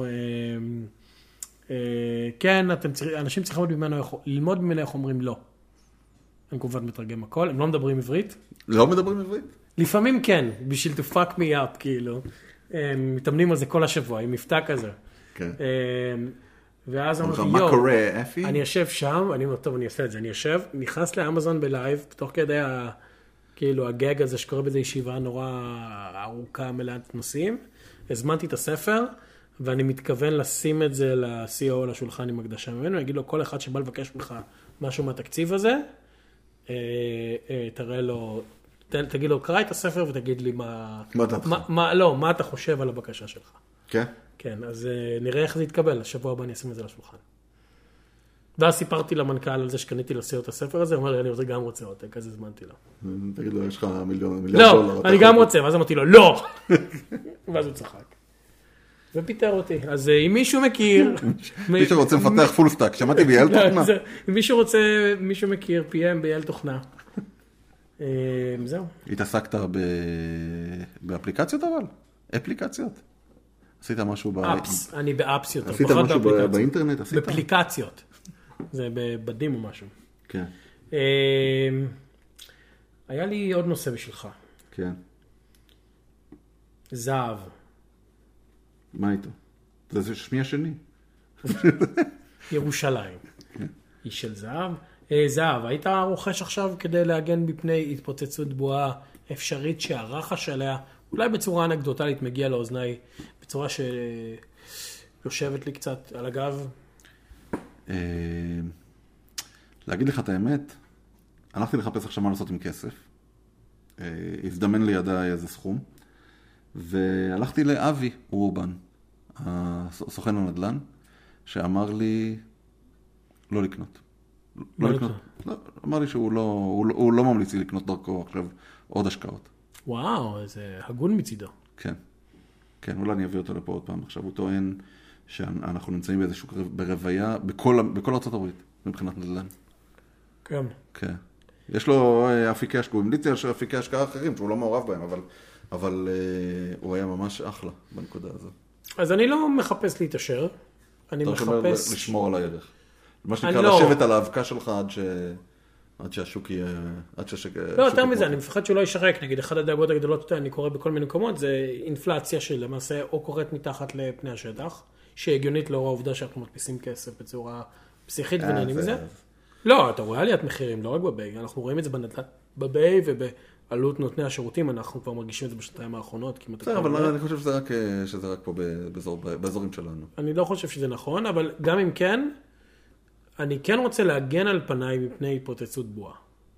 כן, אנשים צריכים ללמוד ממנו איך אומרים לא. אני כמובן מתרגם הכל, הם לא מדברים עברית. לא מדברים עברית? לפעמים כן, בשביל to fuck me up, כאילו. הם מתאמנים על זה כל השבוע, עם מבטא כזה. כן. ואז אמרתי, מה קורה, אפי? אני יושב שם, אני אומר, טוב, אני אעשה את זה, אני יושב, נכנס לאמזון בלייב, תוך כדי כאילו הגג הזה שקורה בזה ישיבה נורא ארוכה מלאת נושאים, הזמנתי את הספר, ואני מתכוון לשים את זה ל-CEO על השולחן עם הקדשה ממנו, אני אגיד לו, כל אחד שבא לבקש ממך משהו מהתקציב הזה, תראה לו, תגיד לו, קרא את הספר ותגיד לי מה אתה חושב על הבקשה שלך. כן? כן, אז נראה איך זה יתקבל, השבוע הבא אני אשים את זה לשולחן. ואז סיפרתי למנכ"ל על זה שקניתי לסיוע את הספר הזה, הוא אומר לי, אני גם רוצה עותק, אז הזמנתי לו. תגיד לו, יש לך מיליון דולר. לא, אני גם רוצה, ואז אמרתי לו, לא! ואז הוא צחק. ופיטר אותי. אז אם מישהו מכיר... מי שרוצה לפתח פול סטאק, שמעתי בייל תוכנה. אם מישהו מכיר PM בייל תוכנה. זהו. התעסקת באפליקציות אבל? אפליקציות? עשית משהו אפס, אני באפס יותר. עשית משהו באינטרנט? באפליקציות. זה בבדים או משהו. כן. היה לי עוד נושא בשבילך. כן. זהב. מה איתו? זה שמי השני. ירושלים. היא של זהב. זהב, היית רוכש עכשיו כדי להגן מפני התפוצצות בועה אפשרית שהרחש עליה, אולי בצורה אנקדוטלית מגיע לאוזניי, בצורה שיושבת לי קצת על הגב? להגיד לך את האמת, הלכתי לחפש עכשיו מה לעשות עם כסף. הזדמן לידיי איזה סכום, והלכתי לאבי רובן, סוכן הנדל"ן, שאמר לי לא לקנות. לא לקנות. אמר לי שהוא לא ממליץ לי לקנות דרכו עכשיו עוד השקעות. וואו, איזה הגון מצידו. כן. כן, אולי אני אביא אותו לפה עוד פעם. עכשיו הוא טוען שאנחנו נמצאים באיזשהו ברוויה, בכל ארצות הברית, מבחינת נדל"ן. כן. כן. יש לו אפיקי השקעה, הוא המליץ לי אפיקי השקעה אחרים, שהוא לא מעורב בהם, אבל הוא היה ממש אחלה בנקודה הזאת. אז אני לא מחפש להתעשר, אני מחפש... אתה אומר לשמור על הערך. מה שנקרא, לשבת על האבקה שלך עד שהשוק יהיה... לא, יותר מזה, אני מפחד שהוא לא ישרק. נגיד, אחד הדאגות הגדולות, אני קורא בכל מיני מקומות, זה אינפלציה שלמעשה או קורית מתחת לפני השטח, שהגיונית לאור העובדה שאנחנו מדפיסים כסף בצורה פסיכית ונהנים מזה. לא, אתה רואה עליית מחירים, לא רק בביי, אנחנו רואים את זה בביי ובעלות נותני השירותים, אנחנו כבר מרגישים את זה בשנתיים האחרונות. בסדר, אבל אני חושב שזה רק פה באזורים שלנו. אני לא חושב שזה נכון, אבל גם אם כן, אני כן רוצה להגן על פניי מפני התפוצצות בועה.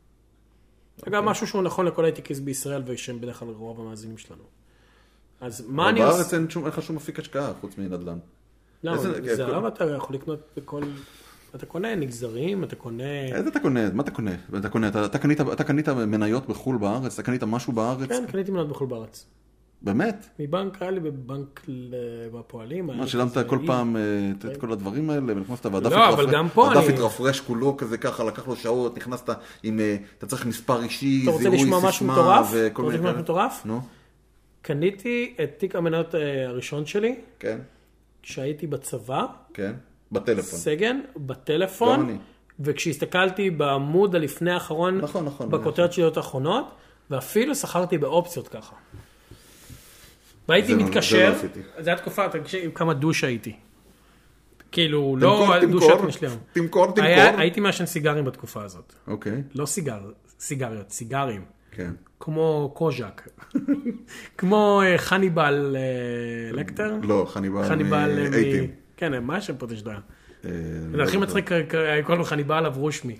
זה גם משהו שהוא נכון לכל הייטקיסט בישראל, ושהם בדרך כלל רוב המאזינים שלנו. אז מה אני... בארץ אין לך שום אפיק השקעה, חוץ מנדל"ן. לא, זהב אתה יכול לקנות בכל... אתה קונה נגזרים, אתה קונה... איזה אתה קונה? מה אתה קונה? אתה קנית מניות בחול בארץ? אתה קנית משהו בארץ? כן, קניתי מניות בחול בארץ. באמת? מבנק, היה לי בבנק בפועלים. מה, שילמת כל פעם את כל הדברים האלה, ונכנסת והדף לא, אבל גם פה הדף התרפרש כולו כזה ככה, לקח לו שעות, נכנסת עם, אתה צריך מספר אישי, זיהוי, סיסמה. אתה רוצה לשמוע משהו מטורף? אתה רוצה לשמוע משהו מטורף? נו. קניתי את תיק המניות הראשון שלי. כן. כשהייתי בצבא. כן. בטלפון. סגן, בטלפון. וכשהסתכלתי בעמוד הלפני האחרון, בכותרת שלי האחרונות, ואפילו שכרתי באופציות ככה. והייתי מתקשר, זה לא עשיתי. זה התקופה, עם כמה דוש הייתי. כאילו, לא דושת משלם. תמכור. הייתי מעשן סיגרים בתקופה הזאת. אוקיי. לא סיגריות, סיגרים. כן. כמו קוז'ק. כמו חניבל לקטר. לא, חניבל אייטים. כן, מה השם פה תשדע? זה הכי מצחיק, כל חניבל אברושמי.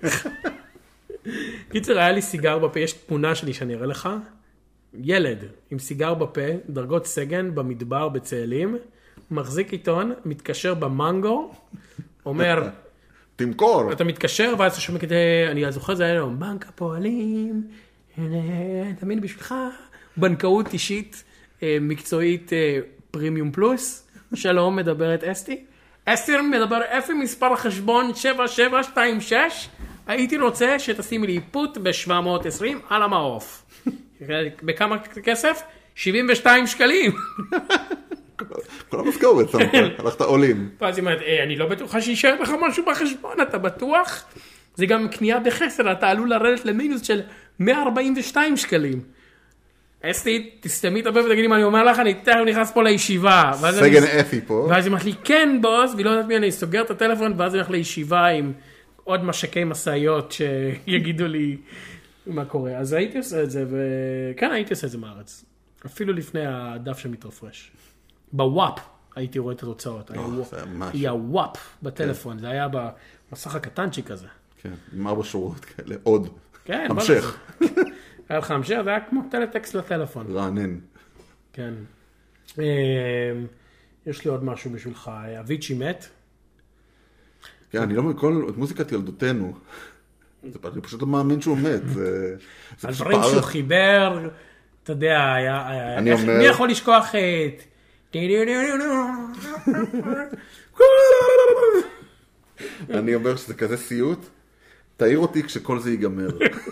קיצר, היה לי סיגר בפה, יש תמונה שלי שאני אראה לך. ילד עם סיגר בפה, דרגות סגן, במדבר, בצאלים, מחזיק עיתון, מתקשר במנגו, אומר, תמכור. אתה מתקשר, ואז אתה שומע כדי, אני זוכר, זה היה לו, בנק הפועלים, תמיד בשבילך, בנקאות אישית, מקצועית, פרימיום פלוס, שלום, מדברת אסתי. אסתי מדבר, איפה מספר החשבון 7726, הייתי רוצה שתשימי לי פוט ב-720 על המעוף. בכמה כסף? 72 שקלים. כל המשכורת, הלכת עולים. ואז היא אומרת, אני לא בטוחה שישאר לך משהו בחשבון, אתה בטוח? זה גם קנייה בחסר, אתה עלול לרדת למינוס של 142 שקלים. אסתי, תסתמי את הפה ותגידי מה אני אומר לך, אני תכף נכנס פה לישיבה. סגן אפי פה. ואז היא אומרת לי, כן בוס, והיא לא יודעת מי, אני סוגר את הטלפון, ואז היא הולך לישיבה עם עוד משקי מסעיות שיגידו לי מה קורה. אז הייתי עושה את זה, וכן, הייתי עושה את זה מארץ. אפילו לפני הדף שמתרפרש. בוואפ הייתי רואה את התוצאות. היה וואפ בטלפון, זה היה במסך הקטנצ'יק הזה. כן, עם 4 שורות כאלה, עוד. כן, המשך. היה לך המשך, זה היה כמו טלטקסט לטלפון. רענן. כן. יש לי עוד משהו בשבילך. אביצ'י מת. כן, אני לא מבין, כל מוזיקת ילדותינו, אני פשוט לא מאמין שהוא מת. על דברים שהוא חיבר, אתה יודע, מי יכול לשכוח את... אני אומר שזה כזה סיוט, תעיר אותי כשכל זה ייגמר.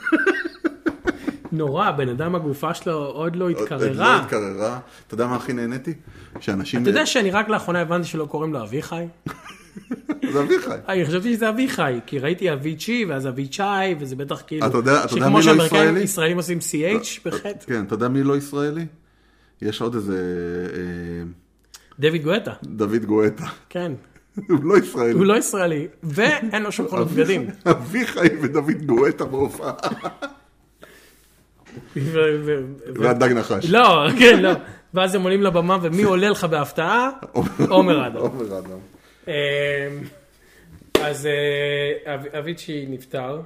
נורא, בן אדם הגופה שלו עוד לא התקררה. עוד לא התקררה. אתה יודע מה הכי נהניתי? שאנשים... אתה יודע שאני רק לאחרונה הבנתי שלא קוראים לו אביחי? זה אביחי. אני חשבתי שזה אביחי, כי ראיתי אביצ'י ואז אביצ'י, וזה בטח כאילו... אתה יודע מי לא ישראלי? שכמו שהאמריקאים ישראלים עושים CH בחטא. כן, אתה יודע מי לא ישראלי? יש עוד איזה... דוד גואטה. דוד גואטה. כן. הוא לא ישראלי. הוא לא ישראלי, ואין לו שום חולות בגדים. אביחי ודוד גואטה בהופעה. והדג נחש. לא, כן, לא. ואז הם עולים לבמה, ומי עולה לך בהפתעה? עומר אדם. עומר אדם. אז אביצ'י נפטר.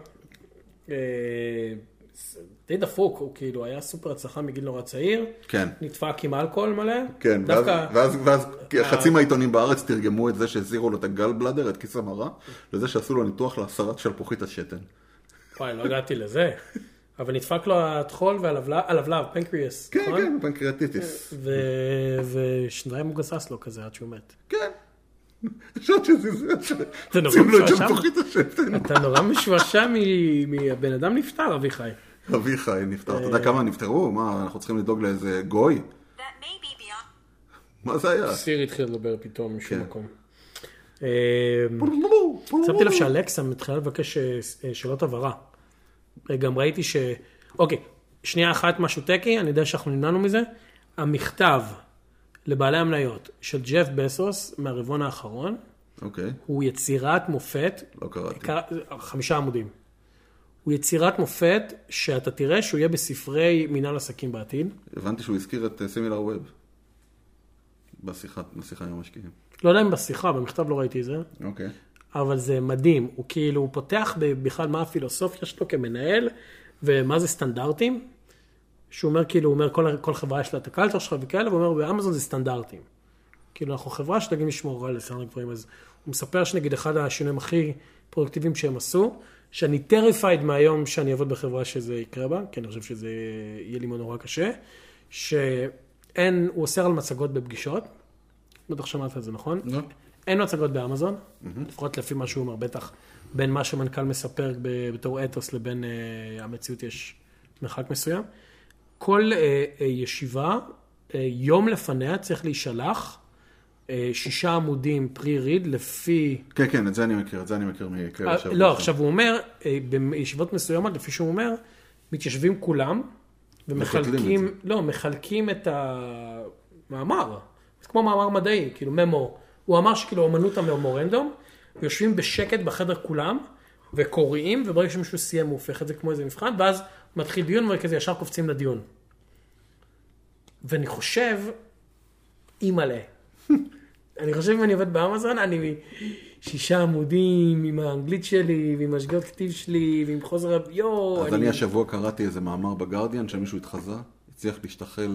די דפוק, הוא כאילו היה סופר הצלחה מגיל נורא צעיר. כן. נדפק עם אלכוהול מלא. כן, ואז חצי מהעיתונים בארץ תרגמו את זה שהזירו לו את הגל בלדר, את כיס המרה, לזה שעשו לו ניתוח להסרת שלפוחית השתן. וואי, לא הגעתי לזה. אבל נדפק לו הטחול והלבלב, פנקריאס. כן, כן, פנקריאטיטיס. ושניים הוא גסס לו כזה עד שהוא מת. כן. חשבת שזה... אתה נורא משועשע? שלפוחית השתן. אתה נורא משועשע מהבן אדם נפטר, אביחי. אביחי נפטר. אתה יודע כמה נפטרו? מה, אנחנו צריכים לדאוג לאיזה גוי? מה זה היה? סיר התחיל לדבר פתאום משום מקום. שמתי לב שאלקסה מתחילה לבקש שאלות הבהרה. גם ראיתי ש... אוקיי, שנייה אחת משהו טקי, אני יודע שאנחנו נמנענו מזה. המכתב לבעלי המניות של ג'ף בסוס מהרבעון האחרון, הוא יצירת מופת, לא קראתי. 5 עמודים. הוא יצירת מופת שאתה תראה שהוא יהיה בספרי מנהל עסקים בעתיד. הבנתי שהוא הזכיר את סימילר ווב. בשיחה עם המשקיעים. לא יודע אם בשיחה, במכתב לא ראיתי את זה. אוקיי. אבל זה מדהים. הוא כאילו, הוא פותח בכלל מה הפילוסופיה שלו כמנהל, ומה זה סטנדרטים. שהוא אומר, כאילו, הוא אומר, כל חברה יש לה את הקלטר שלך וכאלה, והוא אומר, באמזון זה סטנדרטים. כאילו, אנחנו חברה שתגים לשמור על סטנדרטים גבוהים, אז הוא מספר שנגיד אחד השינויים הכי פרודקטיביים שהם עשו, שאני טריפייד מהיום שאני אעבוד בחברה שזה יקרה בה, כי אני חושב שזה יהיה לי נורא קשה, שאין, הוא אוסר על מצגות בפגישות, בטח שמעת את זה, נכון? לא. אין מצגות באמזון, לפחות לפי מה שהוא אומר, בטח בין מה שמנכ"ל מספר בתור אתוס לבין המציאות יש מרחק מסוים. כל ישיבה, יום לפניה צריך להישלח 6 עמודים פרי-ריד לפי... כן, כן, את זה אני מכיר, מכאלה שבוע. לא, עכשיו הוא אומר, בישיבות מסוימות, לפי שהוא אומר, מתיישבים כולם, ומחלקים, לא, מחלקים את מאמר. זה כמו מאמר מדעי, כאילו ממור. הוא אמר שכאילו אמנות הממורנדום, ויושבים בשקט בחדר כולם, וקוראים, וברגע שמישהו סיים הוא הופך את זה כמו איזה מבחן, ואז מתחיל דיון, וכזה ישר קופצים לדיון. ואני חושב, אימאלה. אני חושב אם אני עובד באמזון, אני 6 עמודים עם האנגלית שלי, ועם השגיאות כתיב שלי, ועם חוזר הביו. אז אני השבוע קראתי איזה מאמר בגרדיאן, שמישהו התחזה, הצליח להשתחל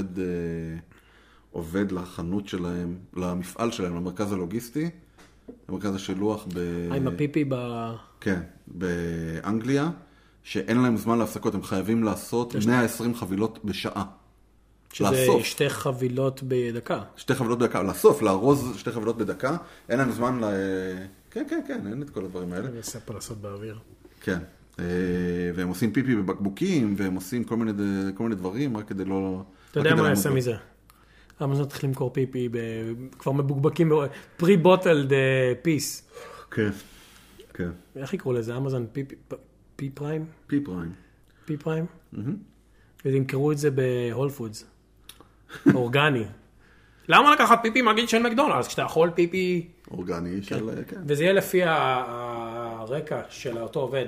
עובד לחנות שלהם, למפעל שלהם, למרכז הלוגיסטי, למרכז השילוח עם הפיפי כן, באנגליה, שאין להם זמן להפסקות, הם חייבים לעשות 120 חבילות בשעה. שזה 2 חבילות בדקה. 2 חבילות בדקה, לאסוף, לארוז 2 חבילות בדקה, אין להם זמן כן, אין את כל הדברים האלה. אני אעשה פה לעשות באוויר. כן, והם עושים פיפי בבקבוקים, והם עושים כל מיני דברים, רק כדי לא... אתה יודע מה יעשה מזה? אמזון תתחיל למכור פיפי, כבר מבוקבקים, pre-bottled piece. כן, כן. איך יקראו לזה? אמזון פי פריים? פי פריים. פי פריים? וימכרו את זה בהול פודס. אורגני. למה לקחת פיפי מגיד של מקדונלדס? כשאתה יכול פיפי... אורגני של... כן. וזה יהיה לפי הרקע של אותו עובד.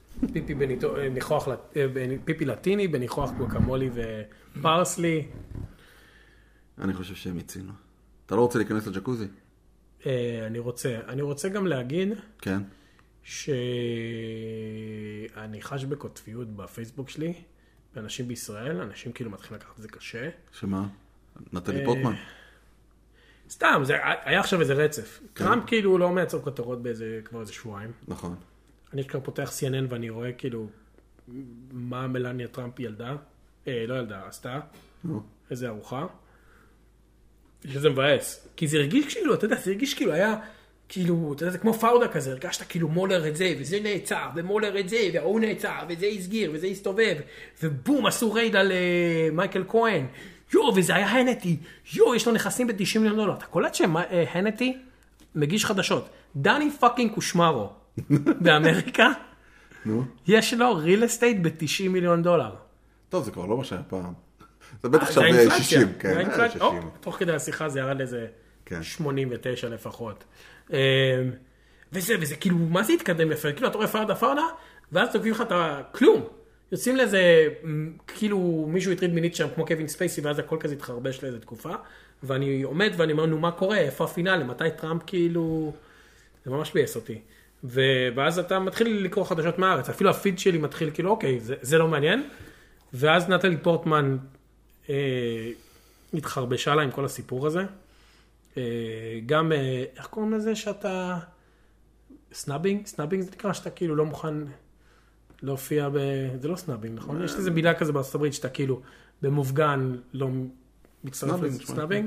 פיפי לטיני, בניחוח גואקמולי ופרסלי. אני חושב שהם הצינו. אתה לא רוצה להיכנס לג'קוזי? אני רוצה גם להגיד... כן. שאני חש בקוטביות בפייסבוק שלי, באנשים בישראל, אנשים כאילו מתחילים לקחת את זה קשה. שמה? נטלי פוטמן? סתם, היה עכשיו איזה רצף. טראמפ כאילו לא מייצר כותרות כבר איזה שבועיים. נכון. אני כבר פותח CNN ואני רואה כאילו מה מלניה טראמפ ילדה, לא ילדה, עשתה, איזה ארוחה. שזה מבאס. כי זה הרגיש כאילו, אתה יודע, זה הרגיש כאילו היה... כאילו, אתה יודע, זה כמו פאודה כזה, הרגשת כאילו מולר את זה, וזה נעצר, ומולר את זה, והוא נעצר, וזה יסגיר, וזה יסתובב, ובום, עשו רייד על מייקל כהן, וזה היה הנטי, יש לו נכסים ב$90 מיליון. אתה קולט שהנטי מגיש חדשות, דני פאקינג קושמרו, באמריקה, יש לו ריל אסטייט ב$90 מיליון. טוב, זה כבר לא מה שהיה פעם. זה בטח עכשיו ב-60, כן. תוך כדי השיחה זה ירד לזה 89 לפחות. וזה כאילו, מה זה התקדם יפה? כאילו, אתה רואה פרדה, ואז תוקעים לך את כלום. יוצאים לזה, כאילו, מישהו הטריד מינית שם, כמו קווין ספייסי, ואז הכל כזה התחרבש לאיזו תקופה. ואני עומד ואני אומר, נו, מה קורה? איפה הפינאלי? מתי טראמפ כאילו... זה ממש בייס אותי. ואז אתה מתחיל לקרוא חדשות מהארץ. אפילו הפיד שלי מתחיל, כאילו, אוקיי, זה לא מעניין. ואז נטלי פורטמן התחרבשה לה עם כל הסיפור הזה. גם, איך קוראים לזה שאתה... סנאבינג? סנאבינג זה נקרא שאתה כאילו לא מוכן להופיע זה לא סנאבינג, נכון? יש איזה מילה כזה בארצות הברית שאתה כאילו במופגן לא מצטרף לזה סנאבינג.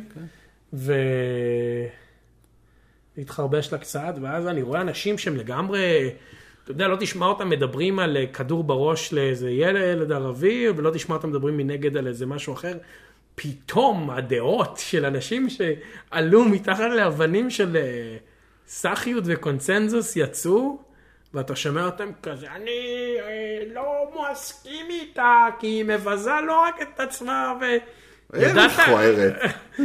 והתחרבש לה קצת, ואז אני רואה אנשים שהם לגמרי... אתה יודע, לא תשמע אותם מדברים על כדור בראש לאיזה ילד ערבי, ולא תשמע אותם מדברים מנגד על איזה משהו אחר. פתאום הדעות של אנשים שעלו מתחת לאבנים של סחיות וקונצנזוס יצאו, ואתה שומע אותם כזה, אני לא מסכים איתה, כי היא מבזה לא רק את עצמה, איך מכוערת.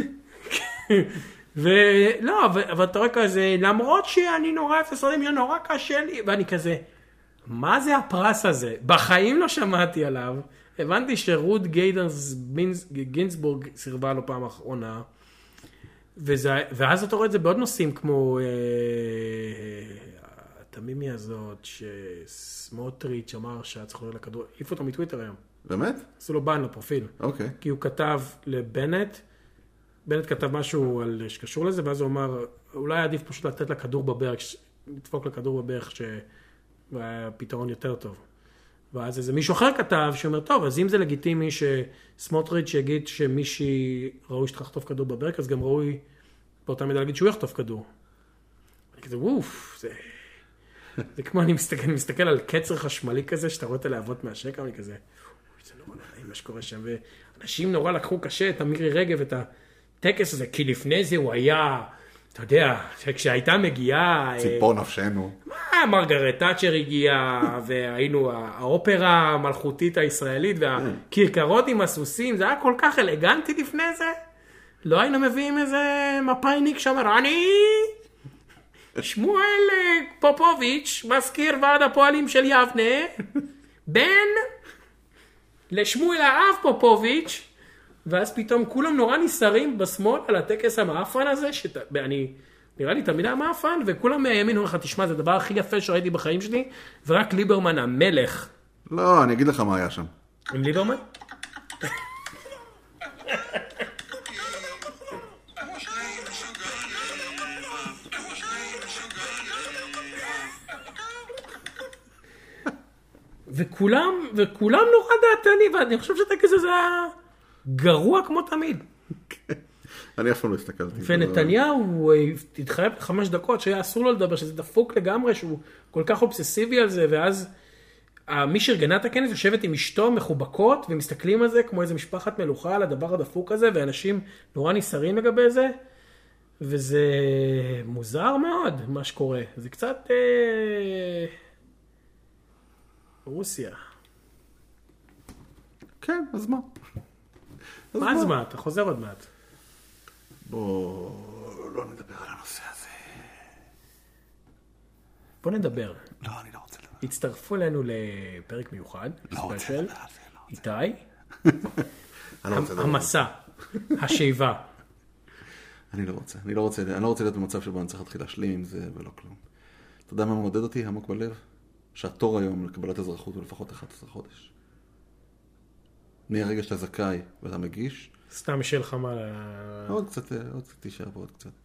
ולא, אבל אתה רואה כזה, למרות שאני נורא אפסרדים, נורא קשה לי, ואני כזה, מה זה הפרס הזה? בחיים לא שמעתי עליו. הבנתי שרות גינסבורג סירבה לו פעם האחרונה, ואז אתה רואה את זה בעוד נושאים, כמו התמימי הזאת, שסמוטריץ' אמר שהצריך לו לכדור, העיף אותו מטוויטר היום. באמת? עשו לו בן לפרופיל. אוקיי. כי הוא כתב לבנט, בנט כתב משהו שקשור לזה, ואז הוא אמר, אולי עדיף פשוט לתת לכדור בברך, לדפוק לכדור בברך, שהיה פתרון יותר טוב. ואז איזה מישהו אחר כתב, שאומר, טוב, אז אם זה לגיטימי שסמוטריץ' יגיד שמישהי ראוי שתחטוף כדור בברק, אז גם ראוי באותה מידה להגיד שהוא יחטוף כדור. אני כזה, ווף, זה כמו אני מסתכל על קצר חשמלי כזה, שאתה רואה את הלהבות מהשקע, אני כזה, זה נורא נעים מה שקורה שם, ואנשים נורא לקחו קשה את המירי רגב, את הטקס הזה, כי לפני זה הוא היה... אתה יודע, כשהייתה מגיעה... ציפור נפשנו. מה, מרגרט תאצ'ר הגיעה, והיינו האופרה המלכותית הישראלית, והכרכרות עם הסוסים, זה היה כל כך אלגנטי לפני זה. לא היינו מביאים איזה מפאיניק שאומר, אני שמואל פופוביץ', מזכיר ועד הפועלים של יבנה, בן לשמואל האב פופוביץ', ואז פתאום כולם נורא נסערים בשמאל על הטקס המאפן הזה, נראה לי תמיד היה מאפן, וכולם מהימין אומרים לך, תשמע, זה הדבר הכי יפה שראיתי בחיים שלי, ורק ליברמן המלך. לא, אני אגיד לך מה היה שם. עם ליברמן? וכולם נורא דעתני, ואני חושב שהטקס הזה היה גרוע כמו תמיד. אני אף פעם לא הסתכלתי. ונתניהו התחייב 5 דקות שהיה אסור לו לדבר, שזה דפוק לגמרי, שהוא כל כך אובססיבי על זה, ואז מי שארגנה את הכנס יושבת עם אשתו מחובקות, ומסתכלים על זה כמו איזה משפחת מלוכה על הדבר הדפוק הזה, ואנשים נורא נסערים לגבי זה, וזה מוזר מאוד מה שקורה. זה קצת רוסיה. כן, אז מה? מה אז מה? אתה חוזר עוד מעט. בוא לא נדבר על הנושא הזה. בוא נדבר. לא, אני לא רוצה לדבר. הצטרפו אלינו לפרק מיוחד. לא רוצה לדבר על זה. איתי. אני לא רוצה לדבר. המסע. השיבה. אני לא רוצה להיות במצב שבו אני צריך להתחיל להשלים עם זה ולא כלום. אתה יודע מה מעודד אותי עמוק בלב? שהתור היום לקבלת אזרחות הוא לפחות 11 חודש. מהרגע שאתה זכאי ואתה מגיש. סתם שאל לך מה... עוד קצת תישאר פה עוד קצת.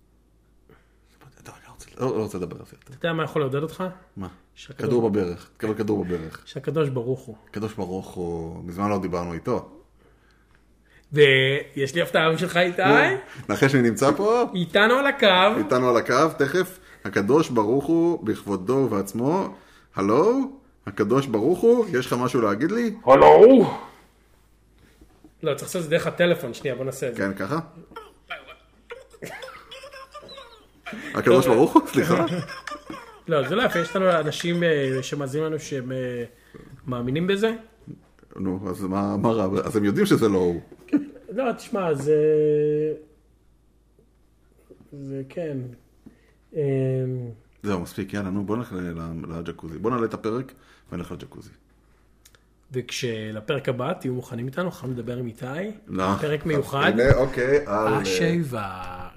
לא רוצה לדבר על זה. אתה יודע מה יכול לעודד אותך? מה? כדור בברך. תקבל כדור בברך. שהקדוש ברוך הוא. הקדוש ברוך הוא, מזמן לא דיברנו איתו. ויש לי הפתעה בשבילך איתי. נחש מי נמצא פה? איתנו על הקו. תכף. הקדוש ברוך הוא בכבודו ובעצמו. הלו? הקדוש ברוך הוא, יש לך משהו להגיד לי? הלו? לא, צריך לעשות את זה דרך הטלפון, שנייה, בוא נעשה את זה. כן, ככה? הקדוש ברוך הוא? סליחה? לא, זה לא יפה, יש לנו אנשים שמאזינים לנו שהם מאמינים בזה. נו, אז מה רע? אז הם יודעים שזה לא הוא. לא, תשמע, זה כן. זהו, מספיק, יאללה, נו, בוא נלך לג'קוזי. בוא נעלה את הפרק ונלך לג'קוזי. וכשלפרק הבא תהיו מוכנים איתנו, יכולים לדבר עם איתי. לא. פרק מיוחד. הנה, אוקיי. השיבה.